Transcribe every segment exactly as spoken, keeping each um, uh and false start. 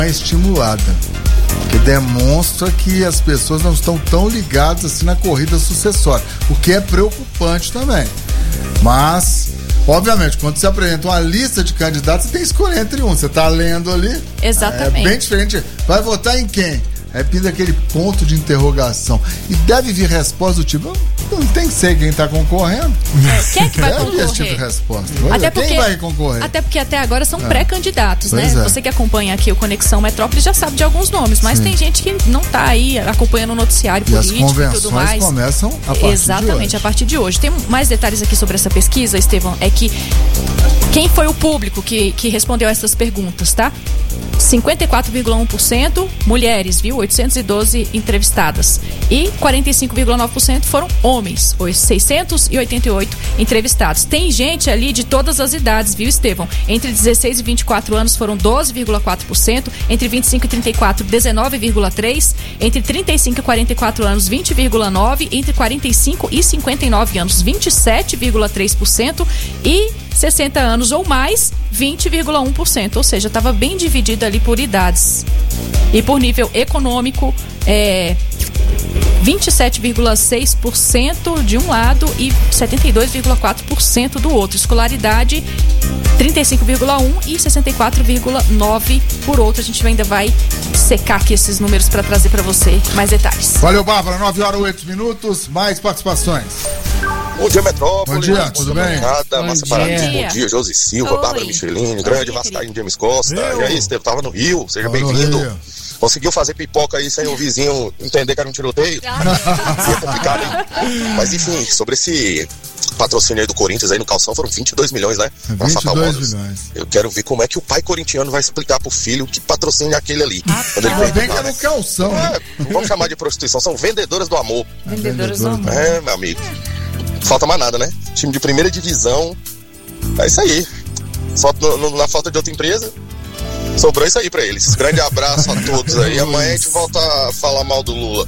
estimulada, que demonstra que as pessoas não estão tão ligadas assim na corrida sucessória, o que é preocupante também. Mas, obviamente, quando você apresenta uma lista de candidatos, você tem que escolher entre um. Você está lendo ali. Exatamente. É bem diferente. Vai votar em quem? Aí pinta aquele ponto de interrogação. E deve vir resposta do tipo, não tem que ser quem está concorrendo. É, quem é que vai deve concorrer? Esse tipo de resposta. Até quem porque, vai concorrer? Até porque até agora são é. pré-candidatos, pois né? É. Você que acompanha aqui o Conexão Metrópole já sabe de alguns nomes, mas Sim. tem gente que não está aí acompanhando o noticiário e político as e tudo mais. começam a partir Exatamente, de a partir de hoje. Tem mais detalhes aqui sobre essa pesquisa, Estevão, é que quem foi o público que, que respondeu essas perguntas, tá? cinquenta e quatro vírgula um por cento mulheres, viu? oitocentas e doze entrevistadas. E quarenta e cinco vírgula nove por cento foram homens, seiscentos e oitenta e oito entrevistados. Tem gente ali de todas as idades, viu, Estevão? Entre dezesseis e vinte e quatro anos foram doze vírgula quatro por cento, entre vinte e cinco e trinta e quatro, dezenove vírgula três por cento, entre trinta e cinco e quarenta e quatro anos, vinte vírgula nove por cento, entre quarenta e cinco e cinquenta e nove anos, vinte e sete vírgula três por cento e sessenta anos ou mais, vinte vírgula um por cento, ou seja, estava bem dividido ali por idades. E por nível econômico, é vinte e sete vírgula seis por cento de um lado e setenta e dois vírgula quatro por cento do outro. Escolaridade, trinta e cinco vírgula um por cento e sessenta e quatro vírgula nove por cento por outro. A gente ainda vai secar aqui esses números para trazer para você mais detalhes. Valeu, Bárbara. nove horas e oito minutos. Mais participações. Bom dia, Metrópole. Bom dia, tudo bem? Bom Massa Paraíso, bom dia, Josi Silva, Oi. Bárbara Michelini, grande Vascaíno James Costa. Eu. E aí, Estevam, tava no Rio, seja bem-vindo. Conseguiu fazer pipoca aí sem o vizinho entender que era um tiroteio? É complicado, hein? Mas enfim, sobre esse patrocínio aí do Corinthians aí no calção, foram vinte e dois milhões, né? Pra vinte e dois milhões. Eu quero ver como é que o pai corintiano vai explicar pro filho que patrocínio é aquele ali. Ah, quando ele vem que é no calção. É, não vamos chamar de prostituição, são vendedoras do amor. Vendedoras do amor. É, meu amigo. Falta mais nada, né? Time de primeira divisão. É isso aí. Só no, no, na falta de outra empresa, sobrou isso aí pra eles. Grande abraço a todos aí. Amanhã a gente volta a falar mal do Lula.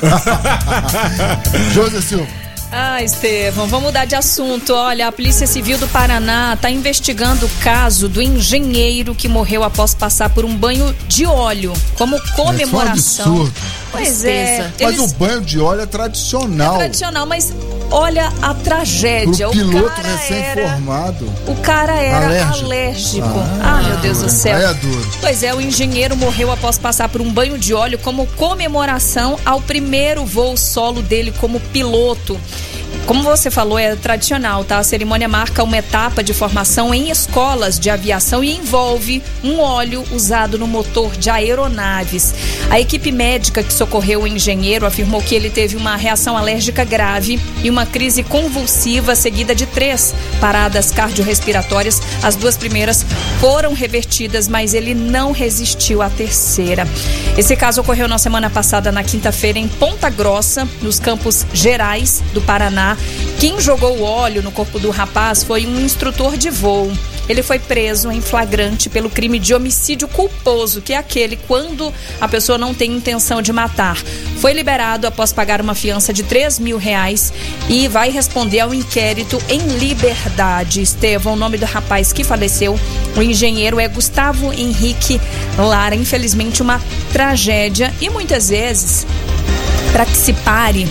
José Silva. Ah, Estevão, vamos mudar de assunto. Olha, a Polícia Civil do Paraná está investigando o caso do engenheiro que morreu após passar por um banho de óleo como comemoração. É um absurdo. Pois é. Mas eles... o banho de óleo é tradicional. É tradicional, mas olha a tragédia. Pro piloto o cara recém-formado. Era... O cara era alérgico. alérgico. Ah, ah, meu Deus do céu. É duro. Pois é, o engenheiro morreu após passar por um banho de óleo como comemoração ao primeiro voo solo dele como piloto. Como você falou, é tradicional, tá? A cerimônia marca uma etapa de formação em escolas de aviação e envolve um óleo usado no motor de aeronaves. A equipe médica que socorreu o engenheiro afirmou que ele teve uma reação alérgica grave e uma crise convulsiva seguida de três paradas cardiorrespiratórias. As duas primeiras foram revertidas, mas ele não resistiu à terceira. Esse caso ocorreu na semana passada, na quinta-feira, em Ponta Grossa, nos Campos Gerais do Paraná. Quem jogou o óleo no corpo do rapaz foi um instrutor de voo. Ele foi preso em flagrante pelo crime de homicídio culposo, que é aquele quando a pessoa não tem intenção de matar. Foi liberado após pagar uma fiança de três mil reais e vai responder ao inquérito em liberdade. Estevão, o nome do rapaz que faleceu, o engenheiro, é Gustavo Henrique Lara. Infelizmente, uma tragédia e muitas vezes, para que se pare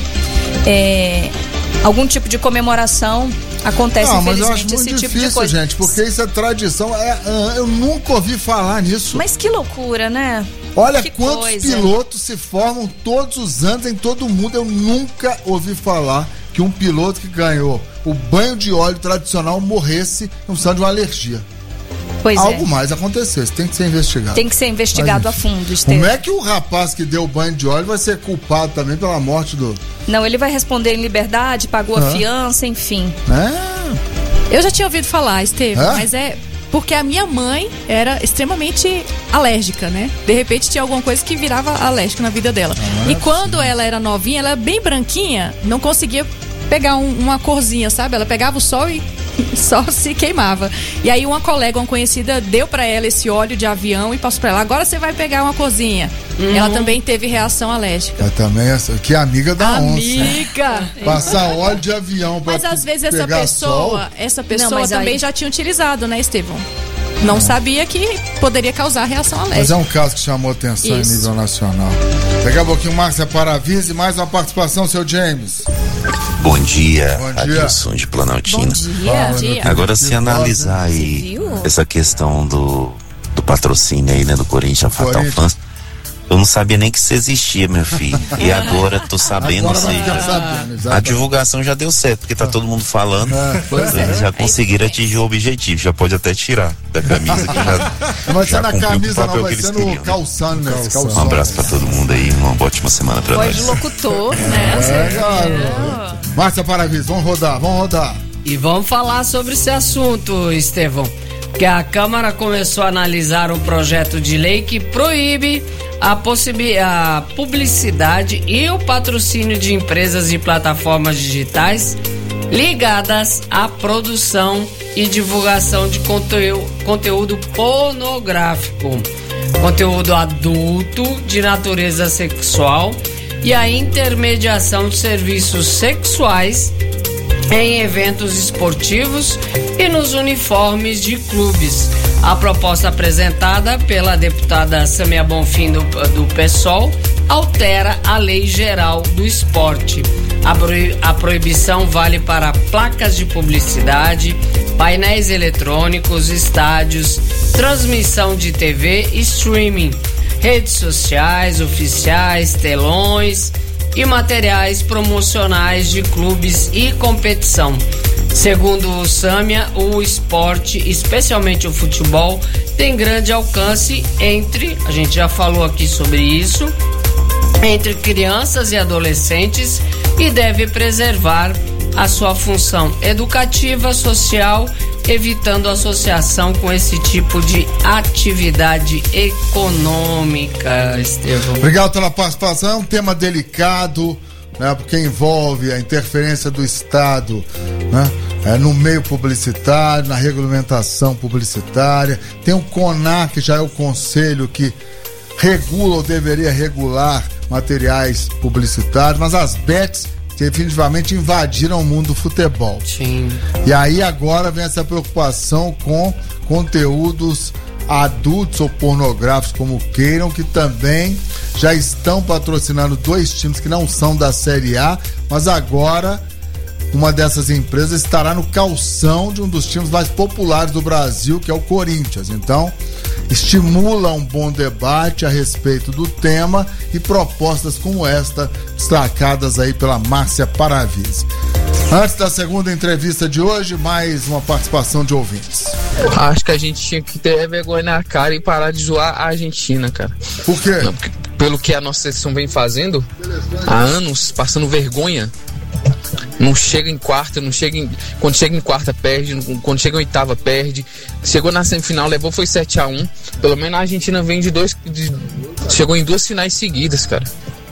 é, algum tipo de comemoração, acontece, não, infelizmente, mas eu acho muito esse difícil, tipo de coisa. gente, porque isso é tradição. É, eu nunca ouvi falar nisso. Mas que loucura, né? Olha que quantos coisa. pilotos se formam todos os anos em todo mundo. Eu nunca ouvi falar que um piloto que ganhou o banho de óleo tradicional morresse em função de uma alergia. Pois Algo é. mais aconteceu, isso tem que ser investigado. Tem que ser investigado mas, a fundo, Estevão. Como é que o rapaz que deu o banho de óleo vai ser culpado também pela morte do... Não, ele vai responder em liberdade, pagou ah. a fiança, enfim. É. Eu já tinha ouvido falar, Estevão, é? mas é porque a minha mãe era extremamente alérgica, né? De repente tinha alguma coisa que virava alérgica na vida dela. Ah, e quando sim. ela era novinha, ela era bem branquinha, não conseguia pegar um, uma corzinha, sabe? Ela pegava o sol e só se queimava. E aí uma colega, uma conhecida, deu pra ela esse óleo de avião e passou pra ela: agora você vai pegar uma corzinha. Uhum. Ela também teve reação alérgica. Eu também, que amiga da amiga. onça. Passar óleo de avião pra Mas às vezes essa pessoa, sol. essa pessoa Não, também aí... já tinha utilizado, né, Estevão? não sabia que poderia causar reação alérgica. Mas é um caso que chamou atenção Isso. em nível nacional. Daqui a pouquinho, Márcia Paravise, mais uma participação, seu James. Bom dia, Bom dia. Adilson de Planaltina. Bom dia. Bom dia. Agora, se analisar aí essa questão do, do patrocínio aí, né, do Corinthians, a Fatal Fans, eu não sabia nem que isso existia, meu filho. E agora tô sabendo, Agora vai seja, ficar sabendo, a divulgação já deu certo, porque tá todo mundo falando. É, pois Eles já conseguiram atingir o objetivo, já pode até tirar da camisa que já, Não vai ser já na cumpriu o camisa, papel não, vai que eles ser no queriam, né? calção, né? Um abraço pra todo mundo aí, uma ótima semana pra Voz nós. de locutor, né? É, garoto. Márcia Paravise, vamos rodar, vamos rodar. E vamos falar sobre esse assunto, Estevão. Que a Câmara começou a analisar um projeto de lei que proíbe a, possibi- a publicidade e o patrocínio de empresas e plataformas digitais ligadas à produção e divulgação de conteúdo, conteúdo pornográfico, conteúdo adulto de natureza sexual e a intermediação de serviços sexuais em eventos esportivos e nos uniformes de clubes. A proposta apresentada pela deputada Samia Bonfim do, do PSOL altera a Lei Geral do Esporte. A, proib- a proibição vale para placas de publicidade, painéis eletrônicos, estádios, transmissão de T V e streaming, redes sociais oficiais, telões e materiais promocionais de clubes e competição. Segundo o Samia, o esporte, especialmente o futebol, tem grande alcance entre, a gente já falou aqui sobre isso, entre crianças e adolescentes e deve preservar a sua função educativa, social, evitando associação com esse tipo de atividade econômica, Estevão. Obrigado pela participação. É um tema delicado, né, porque envolve a interferência do Estado, né, é, no meio publicitário, na regulamentação publicitária. Tem o CONAR, que já é o conselho que regula ou deveria regular materiais publicitários, mas as bets definitivamente invadiram o mundo do futebol. Sim. E aí agora vem essa preocupação com conteúdos adultos ou pornográficos, como queiram, que também já estão patrocinando dois times que não são da Série A, mas agora uma dessas empresas estará no calção de um dos times mais populares do Brasil, que é o Corinthians. Então, estimula um bom debate a respeito do tema e propostas como esta, destacadas aí pela Márcia Paravise. Antes da segunda entrevista de hoje, mais uma participação de ouvintes. Acho que a gente tinha que ter vergonha na cara e parar de zoar a Argentina, cara. Por quê? Não, porque, pelo que a nossa seleção vem fazendo há anos, passando vergonha. Não chega em quarta, não chega em, quando chega em quarta perde, quando chega em oitava perde. Chegou na semifinal, levou foi sete a um. Pelo menos a Argentina vem de dois, de, chegou em duas finais seguidas, cara.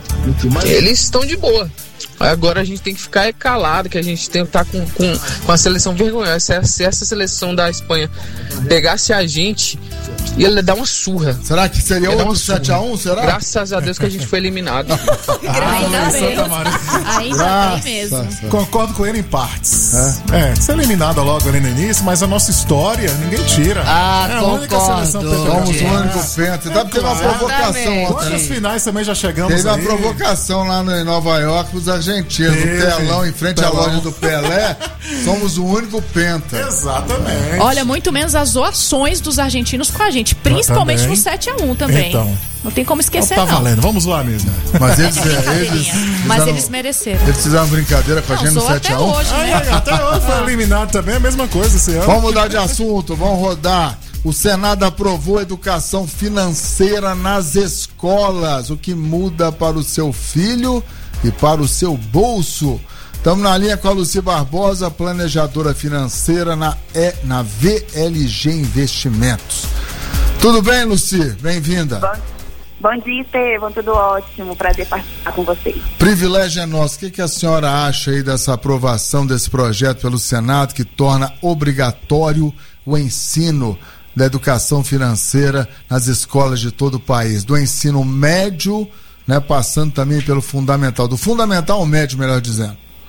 Eles estão de boa. Agora a gente tem que ficar calado, que a gente tem que estar com, com, com a seleção vergonhosa. Se, se essa seleção da Espanha pegasse a gente, ia dar uma surra. Será que seria outro sete a um, será? Graças a Deus que a gente foi eliminado. Ainda bem. Ainda bem mesmo. Concordo com ele em partes. É, é ser eliminada logo ali no início, mas a nossa história ninguém tira. Ah, é a única seleção concordo. Somos o único penta. penta. Tá tendo uma provocação ontem. Quantas finais também já chegamos Teve uma aí? provocação lá no, em Nova York pros argentinos. No Teve. telão, em frente Telão. à loja do Pelé. Somos o único penta. Exatamente. Olha, muito menos as zoações dos argentinos com a gente, principalmente Também. no sete a um também. Então. Não tem como esquecer, Tá não. valendo, vamos lá mesmo. Mas eles, É é, eles, brincadeirinha. Mas fizeram- eles mereceram. eles fizeram brincadeira com a Não, gente no zoou sete até a um. hoje, Ai, né? ai, até hoje foi eliminado também, a mesma coisa esse ano. Vamos mudar de assunto, vamos rodar. O Senado aprovou a educação financeira nas escolas, o que muda para o seu filho e para o seu bolso. Estamos na linha com a Lucy Barbosa, planejadora financeira na, e, na V L G Investimentos. Tudo bem, Lucy? Bem-vinda. Bom, bom dia, Estevão. Tudo ótimo. Prazer participar com vocês. Privilégio é nosso. O que, que a senhora acha aí dessa aprovação desse projeto pelo Senado que torna obrigatório o ensino da educação financeira nas escolas de todo o país? Do ensino médio, né, passando também pelo fundamental. Do fundamental ao médio, melhor dizendo.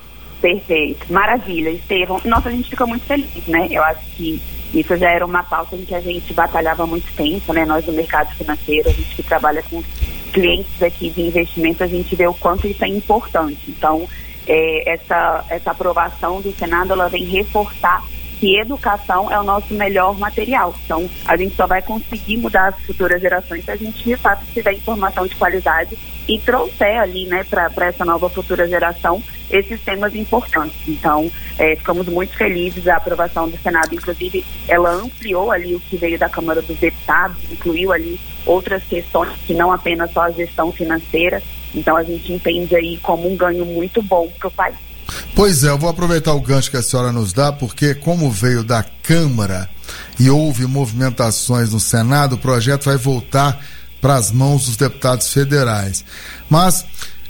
Perfeito, maravilha, Estevão. Nossa, a gente fica muito feliz, né? Eu acho que isso já era uma pauta em que a gente batalhava há muito tempo, né? Nós do mercado financeiro, a gente que trabalha com clientes aqui de investimento, a gente vê o quanto isso é importante. Então, é, essa, essa aprovação do Senado, ela vem reforçar que educação é o nosso melhor material. Então, a gente só vai conseguir mudar as futuras gerações se a gente, de fato, tiver informação de qualidade e trouxer ali, né, para essa nova futura geração esses temas importantes. Então, é, ficamos muito felizes da aprovação do Senado. Inclusive, ela ampliou ali o que veio da Câmara dos Deputados, incluiu ali outras questões que não apenas só a gestão financeira. Então, a gente entende aí como um ganho muito bom para o país. Pois é, eu vou aproveitar o gancho que a senhora nos dá, porque como veio da Câmara e houve movimentações no Senado, o projeto vai voltar para as mãos dos deputados federais. Mas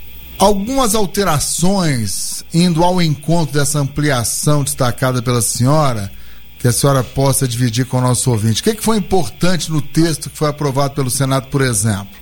algumas alterações indo ao encontro dessa ampliação destacada pela senhora, que a senhora possa dividir com o nosso ouvinte. O que, que foi importante no texto que foi aprovado pelo Senado, por exemplo?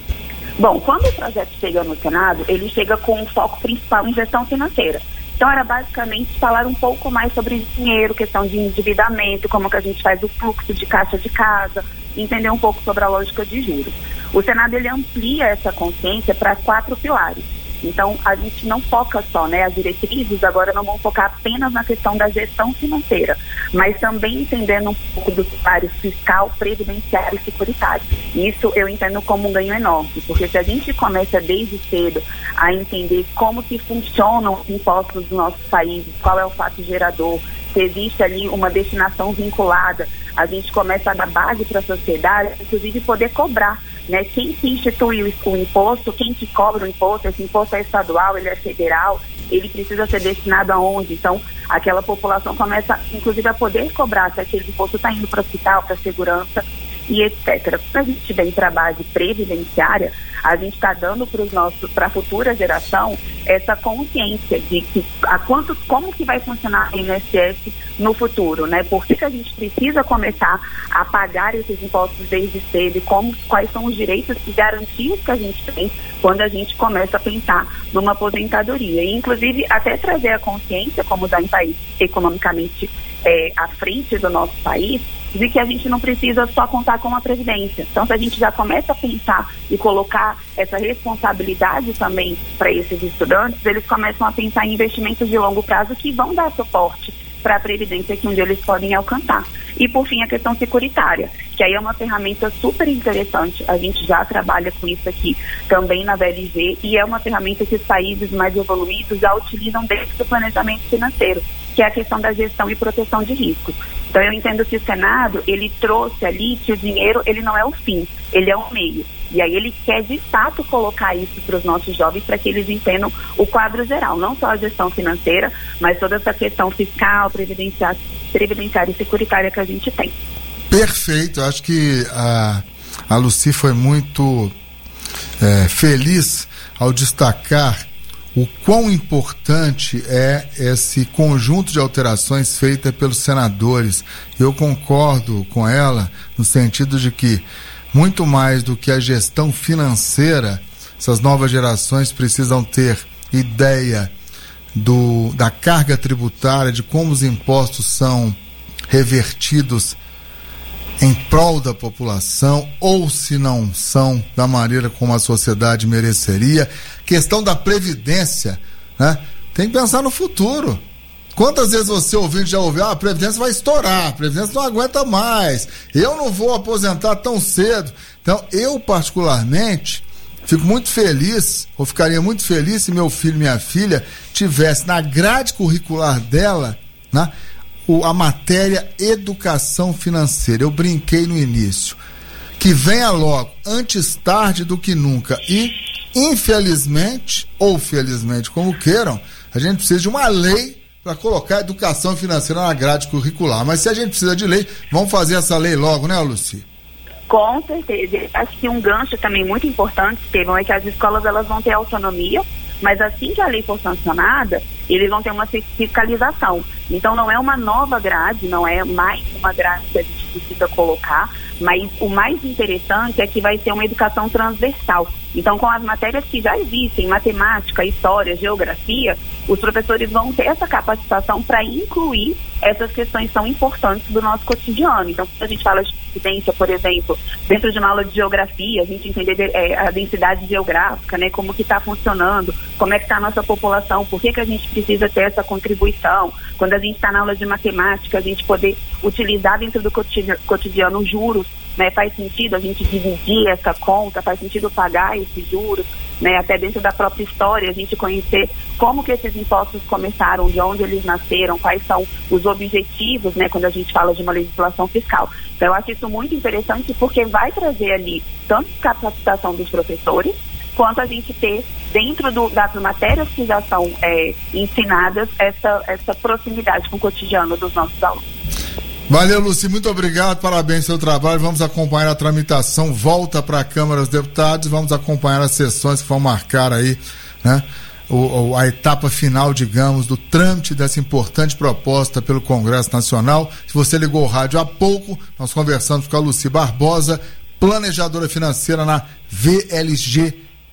Bom, quando o projeto chega no Senado, ele chega com um foco principal em gestão financeira. Então, era basicamente falar um pouco mais sobre dinheiro, questão de endividamento, como que a gente faz o fluxo de caixa de casa, entender um pouco sobre a lógica de juros. O Senado, ele amplia essa consciência para quatro pilares. Então, a gente não foca só, né? As diretrizes agora não vão focar apenas na questão da gestão financeira, mas também entendendo um pouco dos pilares fiscal, previdenciário e securitário. Isso eu entendo como um ganho enorme, porque se a gente começa desde cedo a entender como que funcionam os impostos do nosso país, qual é o fato gerador, se existe ali uma destinação vinculada, a gente começa a dar base para a sociedade, inclusive poder cobrar, né? Quem que institui o imposto, quem que cobra o imposto, esse imposto é estadual, ele é federal, ele precisa ser destinado aonde? Então, aquela população começa, inclusive, a poder cobrar se aquele imposto está indo para o hospital, para a segurança e etcétera. Quando a gente vem para a base previdenciária, a gente está dando para a futura geração essa consciência de que a quanto, como que vai funcionar o I N S S no futuro, né? Por que que a gente precisa começar a pagar esses impostos desde cedo e como, quais são os direitos e garantias que a gente tem quando a gente começa a pensar numa aposentadoria. E, inclusive, até trazer a consciência, como está em país economicamente é, à frente do nosso país, de que a gente não precisa só contar com a Previdência. Então, se a gente já começa a pensar e colocar essa responsabilidade também para esses estudantes, eles começam a pensar em investimentos de longo prazo que vão dar suporte para a Previdência que um dia eles podem alcançar. E, por fim, a questão securitária, que aí é uma ferramenta super interessante. A gente já trabalha com isso aqui também na B L G e é uma ferramenta que os países mais evoluídos já utilizam dentro do planejamento financeiro, que é a questão da gestão e proteção de riscos. Então, eu entendo que o Senado, ele trouxe ali que o dinheiro, ele não é o fim, ele é o meio. E aí ele quer, de fato, colocar isso para os nossos jovens para que eles entendam o quadro geral, não só a gestão financeira, mas toda essa questão fiscal, previdenciária, previdenciária e securitária que a gente tem. Perfeito, acho que a, a Lucy foi muito é, feliz ao destacar o quão importante é esse conjunto de alterações feita pelos senadores. Eu concordo com ela no sentido de que, muito mais do que a gestão financeira, essas novas gerações precisam ter ideia do, da carga tributária, de como os impostos são revertidos em prol da população, ou se não são, da maneira como a sociedade mereceria. Questão da previdência, né? Tem que pensar no futuro. Quantas vezes você ouvinte já ouviu, ah, a Previdência vai estourar, a Previdência não aguenta mais, eu não vou aposentar tão cedo. Então, eu particularmente fico muito feliz, ou ficaria muito feliz se meu filho e minha filha tivesse na grade curricular dela, né, o, a matéria educação financeira. Eu brinquei no início, que venha logo, antes tarde do que nunca. E, infelizmente, ou felizmente, como queiram, a gente precisa de uma lei para colocar a educação financeira na grade curricular. Mas se a gente precisa de lei, vamos fazer essa lei logo, né, Lucy? Com certeza. Acho que um gancho também muito importante, Estevão, é que as escolas elas vão ter autonomia, mas assim que a lei for sancionada, eles vão ter uma fiscalização. Então não é uma nova grade, não é mais uma grade que a gente precisa colocar, Mas o mais interessante é que vai ser uma educação transversal. Então, com as matérias que já existem, matemática, história, geografia, os professores vão ter essa capacitação para incluir essas questões tão importantes do nosso cotidiano. Então, quando a gente fala de incidência, por exemplo, dentro de uma aula de geografia, a gente entender é, a densidade geográfica, né, como que está funcionando, como é que está a nossa população, por que que a gente precisa ter essa contribuição. Quando a gente está na aula de matemática, a gente poder utilizar dentro do cotidiano os juros, né, faz sentido a gente dividir essa conta, faz sentido pagar esses juros, né, até dentro da própria história, a gente conhecer como que esses impostos começaram, de onde eles nasceram, quais são os objetivos, né, quando a gente fala de uma legislação fiscal. Então, eu acho isso muito interessante porque vai trazer ali tanto capacitação dos professores, quanto a gente ter, dentro do, das matérias que já são é, ensinadas, essa, essa proximidade com o cotidiano dos nossos alunos. Valeu, Luci, muito obrigado, parabéns pelo seu trabalho. Vamos acompanhar a tramitação, volta para a Câmara dos Deputados, vamos acompanhar as sessões que vão marcar aí, né, o, a etapa final, digamos, do trâmite dessa importante proposta pelo Congresso Nacional. Se você ligou o rádio há pouco, nós conversamos com a Luci Barbosa, planejadora financeira na V L G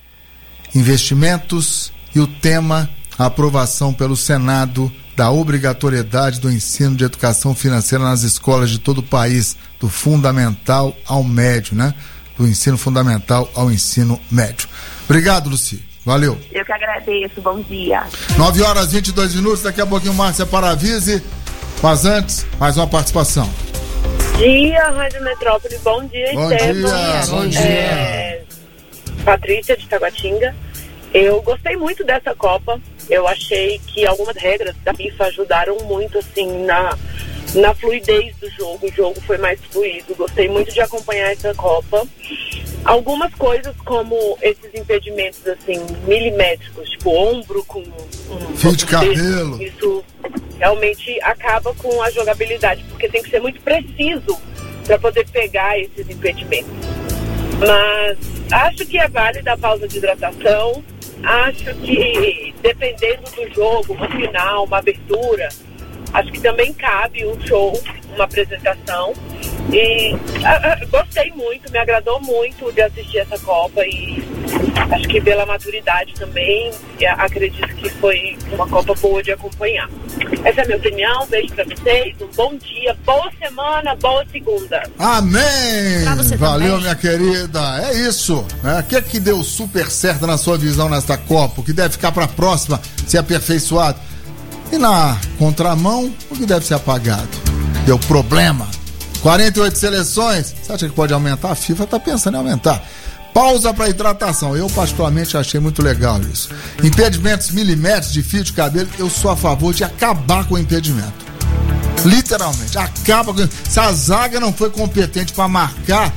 Investimentos, e o tema, a aprovação pelo Senado da obrigatoriedade do ensino de educação financeira nas escolas de todo o país, do fundamental ao médio, né? Do ensino fundamental ao ensino médio. Obrigado, Luci. Valeu. Eu que agradeço. Bom dia. nove horas e vinte e dois minutos. Daqui a pouquinho, Márcia Paravise. Mas antes, mais uma participação. Bom dia, Rádio Metrópole. Bom dia, Bom Estevam. dia. Bom dia. É, Patrícia, de Taguatinga. Eu gostei muito dessa Copa. Eu achei que algumas regras da FIFA ajudaram muito, assim, na, na fluidez do jogo. O jogo foi mais fluido. Gostei muito de acompanhar essa Copa. Algumas coisas, como esses impedimentos, assim, milimétricos, tipo ombro com um fio de cabelo. Isso realmente acaba com a jogabilidade, porque tem que ser muito preciso para poder pegar esses impedimentos. Mas acho que é válida a pausa de hidratação. Acho que, dependendo do jogo, no final, uma abertura, acho que também cabe um show, uma apresentação. E a, a, gostei muito, me agradou muito de assistir essa Copa, e acho que pela maturidade também, acredito que foi uma Copa boa de acompanhar. Essa é a minha opinião, um beijo pra vocês, um bom dia, boa semana, boa segunda. Amém! Valeu, também. minha querida. É isso, né? O que é que deu super certo na sua visão nesta Copa? O que deve ficar pra próxima ser aperfeiçoado? E na contramão, o que deve ser apagado? Deu problema. quarenta e oito seleções, você acha que pode aumentar? A FIFA está pensando em aumentar. Pausa para hidratação, eu particularmente achei muito legal isso. Impedimentos milimétricos de fio de cabelo, eu sou a favor de acabar com o impedimento. Literalmente, acaba com... Se a zaga não foi competente para marcar,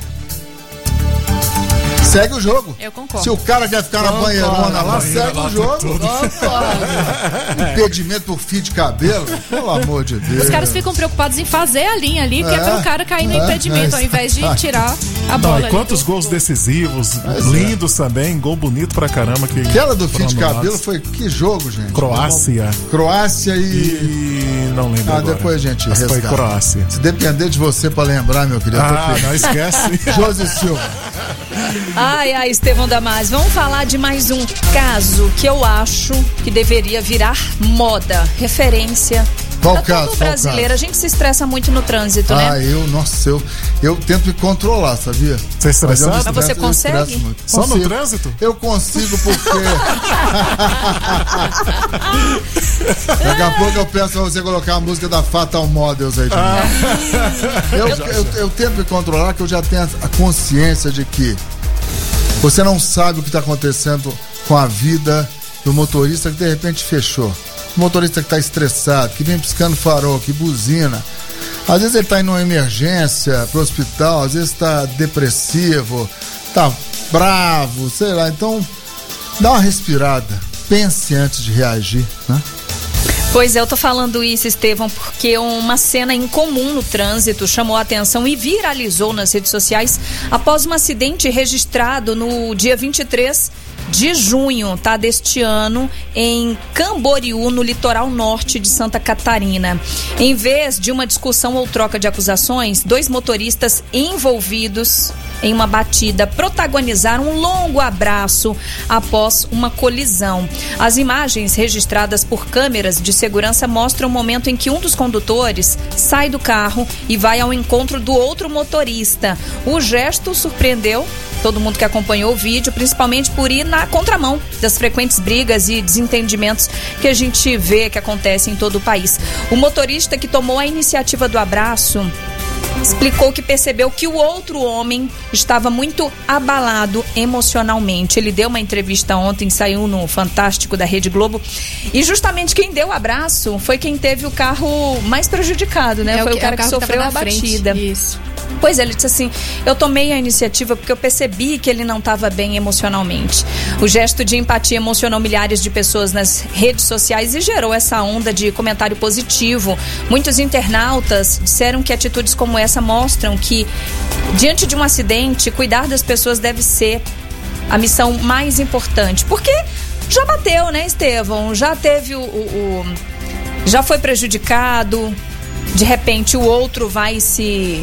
segue o jogo. Eu concordo. Se o cara quer ficar na banheirona lá, segue o jogo. Impedimento por fio de cabelo, pelo amor de Deus. Os caras ficam preocupados em fazer a linha ali, que é, é para o cara cair no é, impedimento, é, ao invés de tirar a Não, bola. e quantos gols decisivos, Mas lindos é. também, gol bonito pra caramba. Que Aquela do fio de cabelo foi que jogo, gente? Croácia. Croácia e... e... não lembro Ah, agora. depois a gente Mas resgata. foi Croácia. Se depender de você pra lembrar, meu querido. Ah, não esquece. Josi Silva. Ai, ai, Estevão Damasio, vamos falar de mais um caso que eu acho que deveria virar moda, referência. Qual Tá caso? todo Qual brasileiro, caso? a gente se estressa muito no trânsito, né? Ah, eu, nossa, eu, eu tento me controlar, sabia? Você é estressado? Mas, Mas você consegue? Só no trânsito? Eu consigo porque... Daqui a pouco eu peço pra você colocar a música da Fatal Models aí de Ah. eu, eu, eu, eu tento me controlar, que eu já tenho a consciência de que você não sabe o que está acontecendo com a vida do motorista que de repente fechou. O motorista que está estressado, que vem piscando farol, que buzina. Às vezes ele está indo numa emergência pro hospital, às vezes está depressivo, está bravo, sei lá. Então, dá uma respirada. Pense antes de reagir, né? Pois é, eu tô falando isso, Estevão, porque uma cena incomum no trânsito chamou a atenção e viralizou nas redes sociais após um acidente registrado no dia vinte e três de junho, tá? Deste ano, em Camboriú, no litoral norte de Santa Catarina. Em vez de uma discussão ou troca de acusações, dois motoristas envolvidos em uma batida protagonizaram um longo abraço após uma colisão. As imagens registradas por câmeras de segurança mostram o momento em que um dos condutores sai do carro e vai ao encontro do outro motorista. O gesto surpreendeu todo mundo que acompanhou o vídeo, principalmente por ir na contramão das frequentes brigas e desentendimentos que a gente vê que acontecem em todo o país. O motorista que tomou a iniciativa do abraço explicou que percebeu que o outro homem estava muito abalado emocionalmente. Ele deu uma entrevista ontem, saiu no Fantástico da Rede Globo, e justamente quem deu o abraço foi quem teve o carro mais prejudicado, né? É foi o, o cara é o que sofreu a batida. Isso. Pois é, ele disse assim, eu tomei a iniciativa porque eu percebi que ele não estava bem emocionalmente. O gesto de empatia emocionou milhares de pessoas nas redes sociais e gerou essa onda de comentário positivo. Muitos internautas disseram que atitudes como essa mostram que, diante de um acidente, cuidar das pessoas deve ser a missão mais importante. Porque já bateu, né, Estevão? Já teve o... o, o já foi prejudicado, de repente o outro vai se...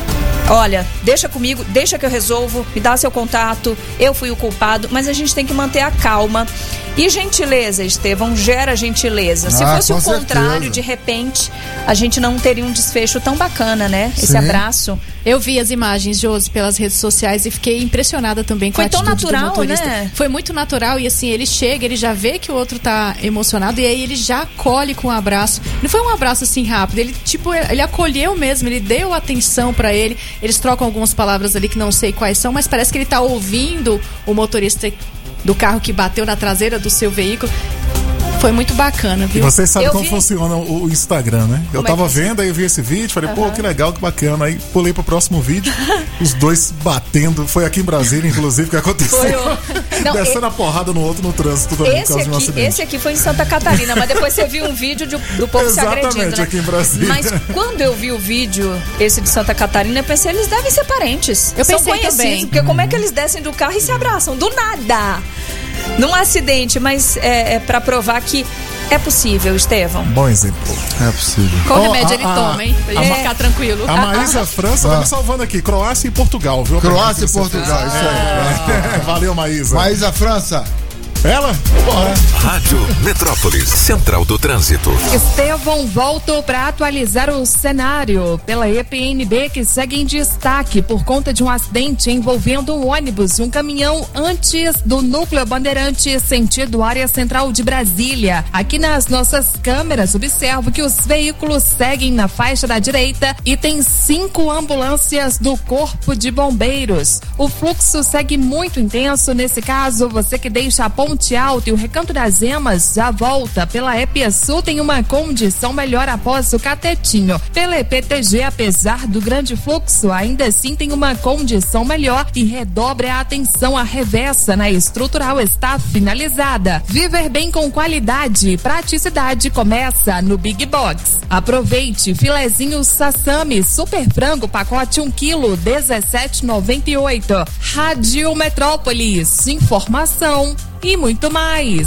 Olha, deixa comigo, deixa que eu resolvo, me dá seu contato, eu fui o culpado, mas a gente tem que manter a calma. E gentileza, Estevão, gera gentileza. Se Ah, fosse com o contrário, certeza. de repente, a gente não teria um desfecho tão bacana, né? Esse Sim. abraço. Eu vi as imagens, Josi, pelas redes sociais e fiquei impressionada também com Foi a tão atitude do natural, motorista. né? Foi muito natural e assim, ele chega, ele já vê que o outro tá emocionado e aí ele já acolhe com um abraço. Não foi um abraço assim rápido, ele tipo, ele acolheu mesmo, ele deu atenção pra ele. Eles trocam algumas palavras ali que não sei quais são, mas parece que ele tá ouvindo o motorista do carro que bateu na traseira do seu veículo. Foi muito bacana, viu? E vocês sabem Eu como vi- funciona o Instagram, né? Eu Como é tava que- vendo, aí eu vi esse vídeo, falei, pô, Aham. que legal, que bacana. Aí pulei pro próximo vídeo, os dois batendo. Foi aqui em Brasília, inclusive, que aconteceu. Foi o... Não, Descendo a porrada no outro no trânsito também, por Esse causa de um aqui, acidente. esse aqui foi em Santa Catarina, mas depois você viu um vídeo de- do povo se Exatamente, agredindo, né? aqui em Brasília. Mas quando eu vi o vídeo, esse de Santa Catarina, eu pensei, eles devem ser parentes. Eu São pensei conhecidos, também. porque como é que eles descem do carro e se abraçam? Do nada! Num acidente, mas é, é pra provar que é possível, Estevão. Bom exemplo. É possível. Qual Ó, remédio a- ele a- toma, hein? Pra a ele Ma- ficar tranquilo. A Maísa França tá Ah. me salvando aqui. Croácia e Portugal, viu? Croácia e Você Portugal, fez. isso aí. É, valeu, Maísa. Mas a França, Ela? Bora. Rádio Metrópolis, Central do Trânsito. Estevão voltou para atualizar o cenário pela E P N B, que segue em destaque por conta de um acidente envolvendo um ônibus e um caminhão antes do Núcleo Bandeirantes, sentido área central de Brasília. Aqui nas nossas câmeras, observo que os veículos seguem na faixa da direita e tem cinco ambulâncias do Corpo de Bombeiros. O fluxo segue muito intenso. Nesse caso, você que deixa a Ponte Alta e o Recanto das Emas já volta pela E P Sul, tem uma condição melhor após o Catetinho. Pela E P T G, apesar do grande fluxo, ainda assim tem uma condição melhor e redobre a atenção. A reversa na estrutural está finalizada. Viver bem com qualidade e praticidade começa no Big Box. Aproveite filezinho Sassami Super Frango, pacote um quilo, dezessete reais e noventa e oito centavos. Rádio Metrópolis, informação e muito mais.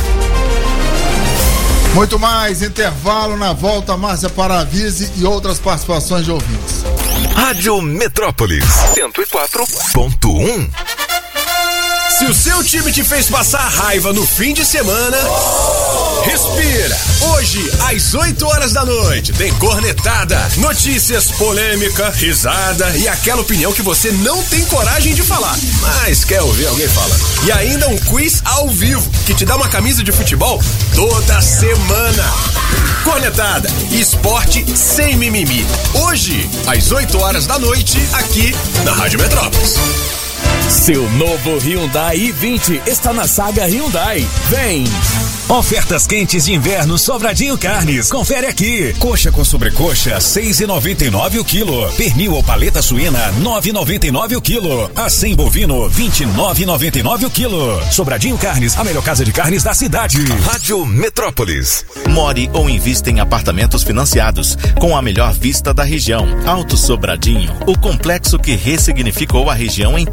muito mais, intervalo, na volta, Márcia Paravise e outras participações de ouvintes. Rádio Metrópolis, cento e quatro ponto um. Se o seu time te fez passar raiva no fim de semana, respira. Hoje, às oito horas da noite, tem cornetada, notícias, polêmica, risada e aquela opinião que você não tem coragem de falar, mas quer ouvir alguém falar. E ainda um quiz ao vivo, que te dá uma camisa de futebol toda semana. Cornetada, esporte sem mimimi. Hoje, às oito horas da noite, aqui na Rádio Metrópolis. Seu novo Hyundai i vinte está na saga Hyundai. Vem! Ofertas quentes de inverno Sobradinho Carnes. Confere aqui. Coxa com sobrecoxa, seis reais e noventa e nove o quilo. Pernil ou paleta suína, nove reais e noventa e nove o quilo. Acém bovino, vinte e nove reais e noventa e nove o quilo. Sobradinho Carnes, a melhor casa de carnes da cidade. Rádio Metrópolis. More ou invista em apartamentos financiados com a melhor vista da região. Alto Sobradinho, o complexo que ressignificou a região em três condomínios.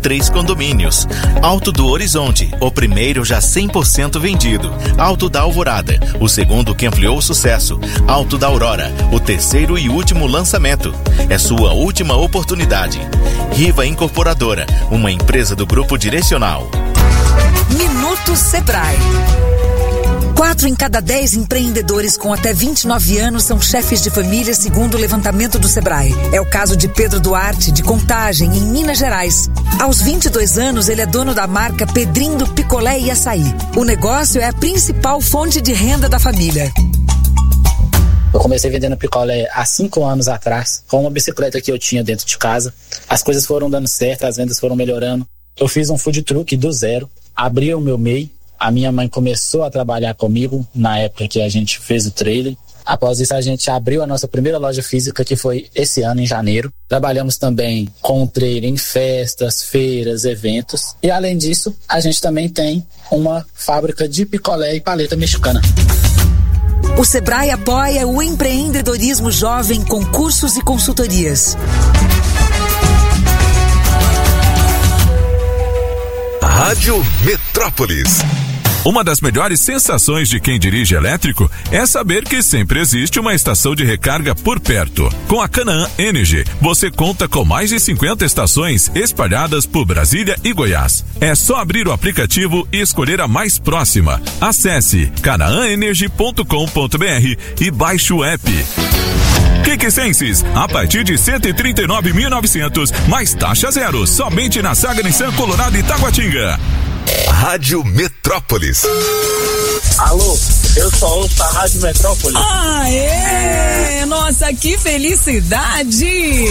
condomínios. Alto do Horizonte, o primeiro já cem por cento vendido. Alto da Alvorada, o segundo que ampliou o sucesso. Alto da Aurora, o terceiro e último lançamento. É sua última oportunidade. Riva Incorporadora, uma empresa do Grupo Direcional. Minuto Sebrae. Quatro em cada dez empreendedores com até vinte e nove anos são chefes de família, segundo o levantamento do Sebrae. É o caso de Pedro Duarte, de Contagem, em Minas Gerais. Aos vinte e dois anos, ele é dono da marca Pedrinho do Picolé e Açaí. O negócio é a principal fonte de renda da família. Eu comecei vendendo picolé há cinco anos atrás, com uma bicicleta que eu tinha dentro de casa. As coisas foram dando certo, as vendas foram melhorando. Eu fiz um food truck do zero, abri o meu M E I. A minha mãe começou a trabalhar comigo na época que a gente fez o trailer. Após isso, a gente abriu a nossa primeira loja física, que foi esse ano, em janeiro. Trabalhamos também com o trailer em festas, feiras, eventos. E, além disso, a gente também tem uma fábrica de picolé e paleta mexicana. O Sebrae apoia o empreendedorismo jovem com cursos e consultorias. Rádio Metrópolis. Uma das melhores sensações de quem dirige elétrico é saber que sempre existe uma estação de recarga por perto. Com a Canaã Energy, você conta com mais de cinquenta estações espalhadas por Brasília e Goiás. É só abrir o aplicativo e escolher a mais próxima. Acesse canaã energy ponto com ponto b r e baixe o app. Quick-Senses, a partir de cento e trinta e nove mil e novecentos, mais taxa zero, somente na Saga Nissan Colorado e Taguatinga. Rádio Metrópolis. Alô, eu só ouço a Rádio Metrópolis. Aê! Nossa, que felicidade!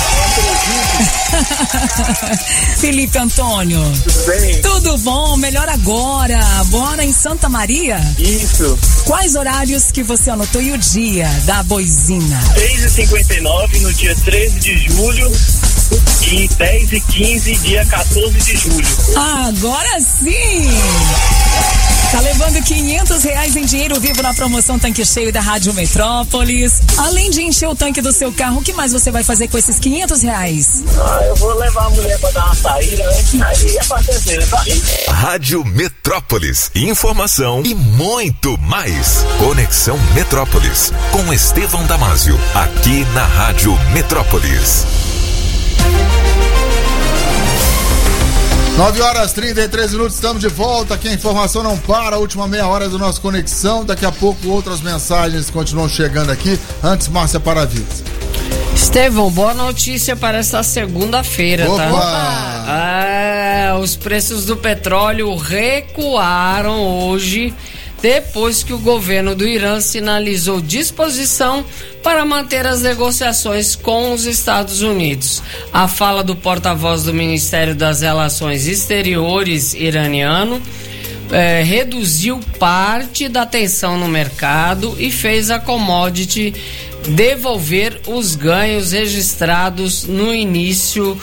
Felipe Antônio. Tudo bem? Tudo bom, melhor agora. Bora em Santa Maria? Isso. Quais horários que você anotou e o dia da boizina? seis e cinquenta e nove no dia treze de julho e dez e quinze dia quatorze de julho. Agora sim! Tá levando quinhentos reais em dinheiro vivo na promoção Tanque Cheio da Rádio Metrópolis. Além de encher o tanque do seu carro, o que mais você vai fazer com esses quinhentos reais? Ah, eu vou levar a mulher pra dar uma saída, né? Aí é pra terceira, tá aí. Rádio Metrópolis. Informação e muito mais. Conexão Metrópolis. Com Estevão Damásio. Aqui na Rádio Metrópolis. nove horas e trinta e três minutos, estamos de volta. Aqui a informação não para, a última meia hora do nosso Conexão. Daqui a pouco outras mensagens continuam chegando aqui. Antes, Márcia Paravidas. Estevão, boa notícia para esta segunda-feira, tá? Opa! Ah, os preços do petróleo recuaram hoje, depois que o governo do Irã sinalizou disposição para manter as negociações com os Estados Unidos. A fala do porta-voz do Ministério das Relações Exteriores iraniano eh, reduziu parte da tensão no mercado e fez a commodity devolver os ganhos registrados no início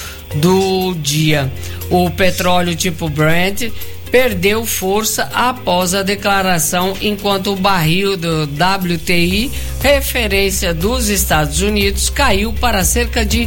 do dia. O petróleo tipo Brent perdeu força após a declaração, enquanto o barril do W T I, referência dos Estados Unidos, caiu para cerca de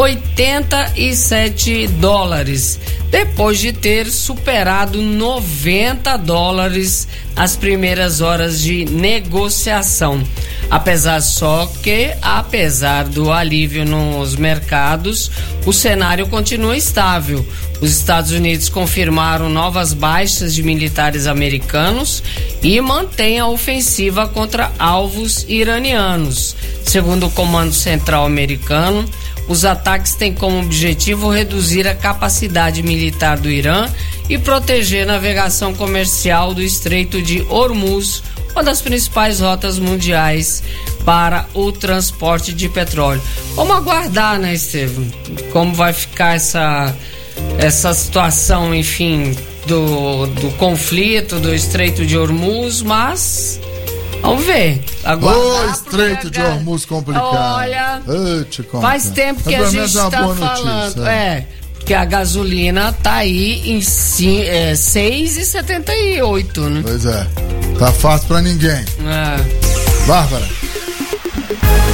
oitenta e sete dólares, depois de ter superado noventa dólares nas primeiras horas de negociação. Apesar só que, apesar do alívio nos mercados, o cenário continua estável. Os Estados Unidos confirmaram novas baixas de militares americanos e mantêm a ofensiva contra alvos iranianos. Segundo o Comando Central americano, os ataques têm como objetivo reduzir a capacidade militar do Irã e proteger a navegação comercial do Estreito de Hormuz, uma das principais rotas mundiais para o transporte de petróleo. Vamos aguardar, né, Estevão? Como vai ficar essa, essa situação, enfim, do, do conflito do Estreito de Hormuz, mas vamos ver. Aguardar. O Estreito de Hormuz complicado. Olha, faz tempo que é a gente está falando. Notícia, é. é. Que a gasolina tá aí em é, seis e setenta e oito, né? Pois é. Tá fácil pra ninguém. É. Bárbara.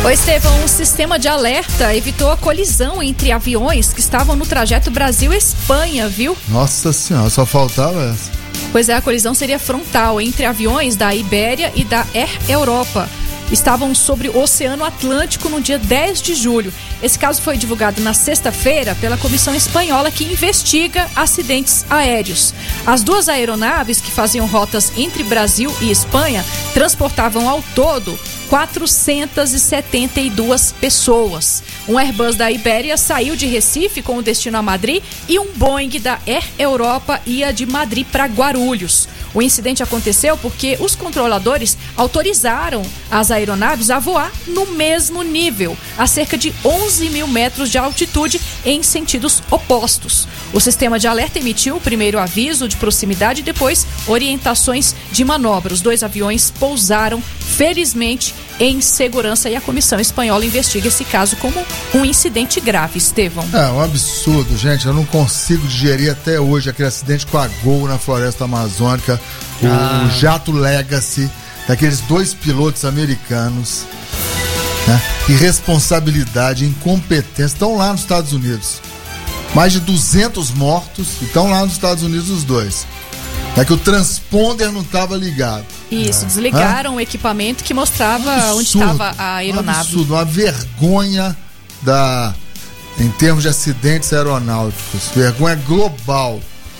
Ô Estevão, um sistema de alerta evitou a colisão entre aviões que estavam no trajeto Brasil-Espanha, viu? Nossa senhora, só faltava essa. Pois é, a colisão seria frontal entre aviões da Ibéria e da Air Europa. Estavam sobre o Oceano Atlântico no dia dez de julho. Esse caso foi divulgado na sexta-feira pela Comissão Espanhola que investiga acidentes aéreos. As duas aeronaves que faziam rotas entre Brasil e Espanha transportavam ao todo quatrocentas e setenta e duas pessoas. Um Airbus da Ibéria saiu de Recife com o destino a Madrid e um Boeing da Air Europa ia de Madrid para Guarulhos. O incidente aconteceu porque os controladores autorizaram as aeronaves a voar no mesmo nível, a cerca de onze mil metros de altitude em sentidos opostos. O sistema de alerta emitiu o primeiro aviso de proximidade e depois orientações de manobra. Os dois aviões pousaram, felizmente, em segurança, e a Comissão Espanhola investiga esse caso como um incidente grave, Estevão. É um absurdo, gente. Eu não consigo digerir até hoje aquele acidente com a Gol na Floresta Amazônica, ah. o jato Legacy, daqueles dois pilotos americanos, né? Irresponsabilidade, incompetência, estão lá nos Estados Unidos. Mais de duzentos mortos, e estão lá nos Estados Unidos os dois. É que o transponder não estava ligado. Isso, é. desligaram Hã? o equipamento que mostrava absurdo, onde estava a aeronave. Um absurdo, uma vergonha da, em termos de acidentes aeronáuticos, vergonha global.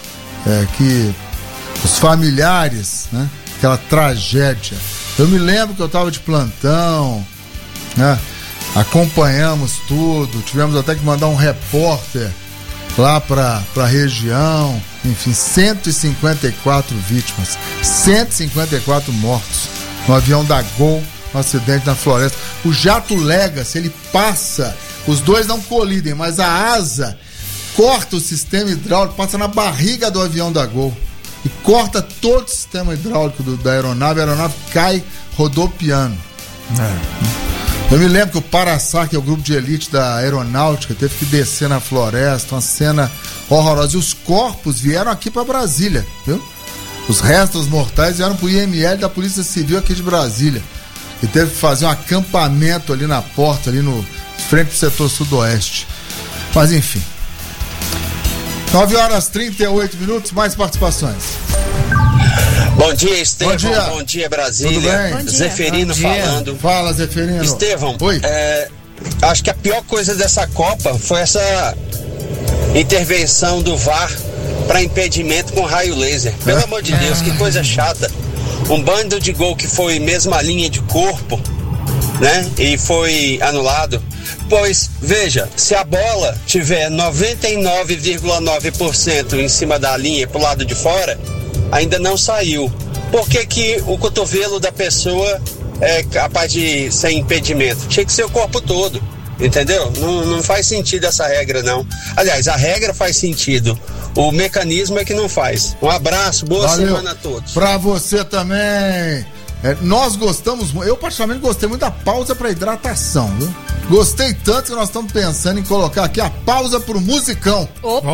É, que os familiares, né, aquela tragédia. Eu me lembro que eu estava de plantão, né, acompanhamos tudo, tivemos até que mandar um repórter lá para a região. Enfim, cento e cinquenta e quatro vítimas, cento e cinquenta e quatro mortos no avião da Gol, no acidente na floresta. O jato Legacy, ele passa, os dois não colidem, mas a asa corta o sistema hidráulico, passa na barriga do avião da Gol e corta todo o sistema hidráulico do, da aeronave. A aeronave cai rodopiando. É. Eu me lembro que o Paraçá, que é o grupo de elite da aeronáutica, teve que descer na floresta, uma cena horrorosa. E os corpos vieram aqui para Brasília, viu? Os restos mortais vieram pro I M L da Polícia Civil aqui de Brasília. E teve que fazer um acampamento ali na porta, ali no frente pro setor sudoeste. Mas enfim. nove horas e trinta e oito minutos, mais participações. Bom dia, Estevão. Bom dia, Bom dia Brasília. Bom dia. Zeferino Bom dia. falando. Fala, Zeferino. Estevão, Oi. É, acho que a pior coisa dessa Copa foi essa intervenção do V A R para impedimento com raio laser. Pelo é. amor de Deus, que coisa chata. Um bando de gol que foi mesma linha de corpo, né? E foi anulado. Pois, veja, se a bola tiver noventa e nove vírgula nove por cento em cima da linha pro lado de fora, ainda não saiu. Por que que o cotovelo da pessoa é capaz de ser impedimento? Tinha que ser o corpo todo, entendeu? Não, não faz sentido essa regra, não. Aliás, a regra faz sentido, o mecanismo é que não faz. Um abraço, boa Valeu. semana a todos. Pra você também. É, nós gostamos, eu particularmente gostei muito da pausa para hidratação, viu? Gostei tanto que nós estamos pensando em colocar aqui a pausa pro musicão. Opa!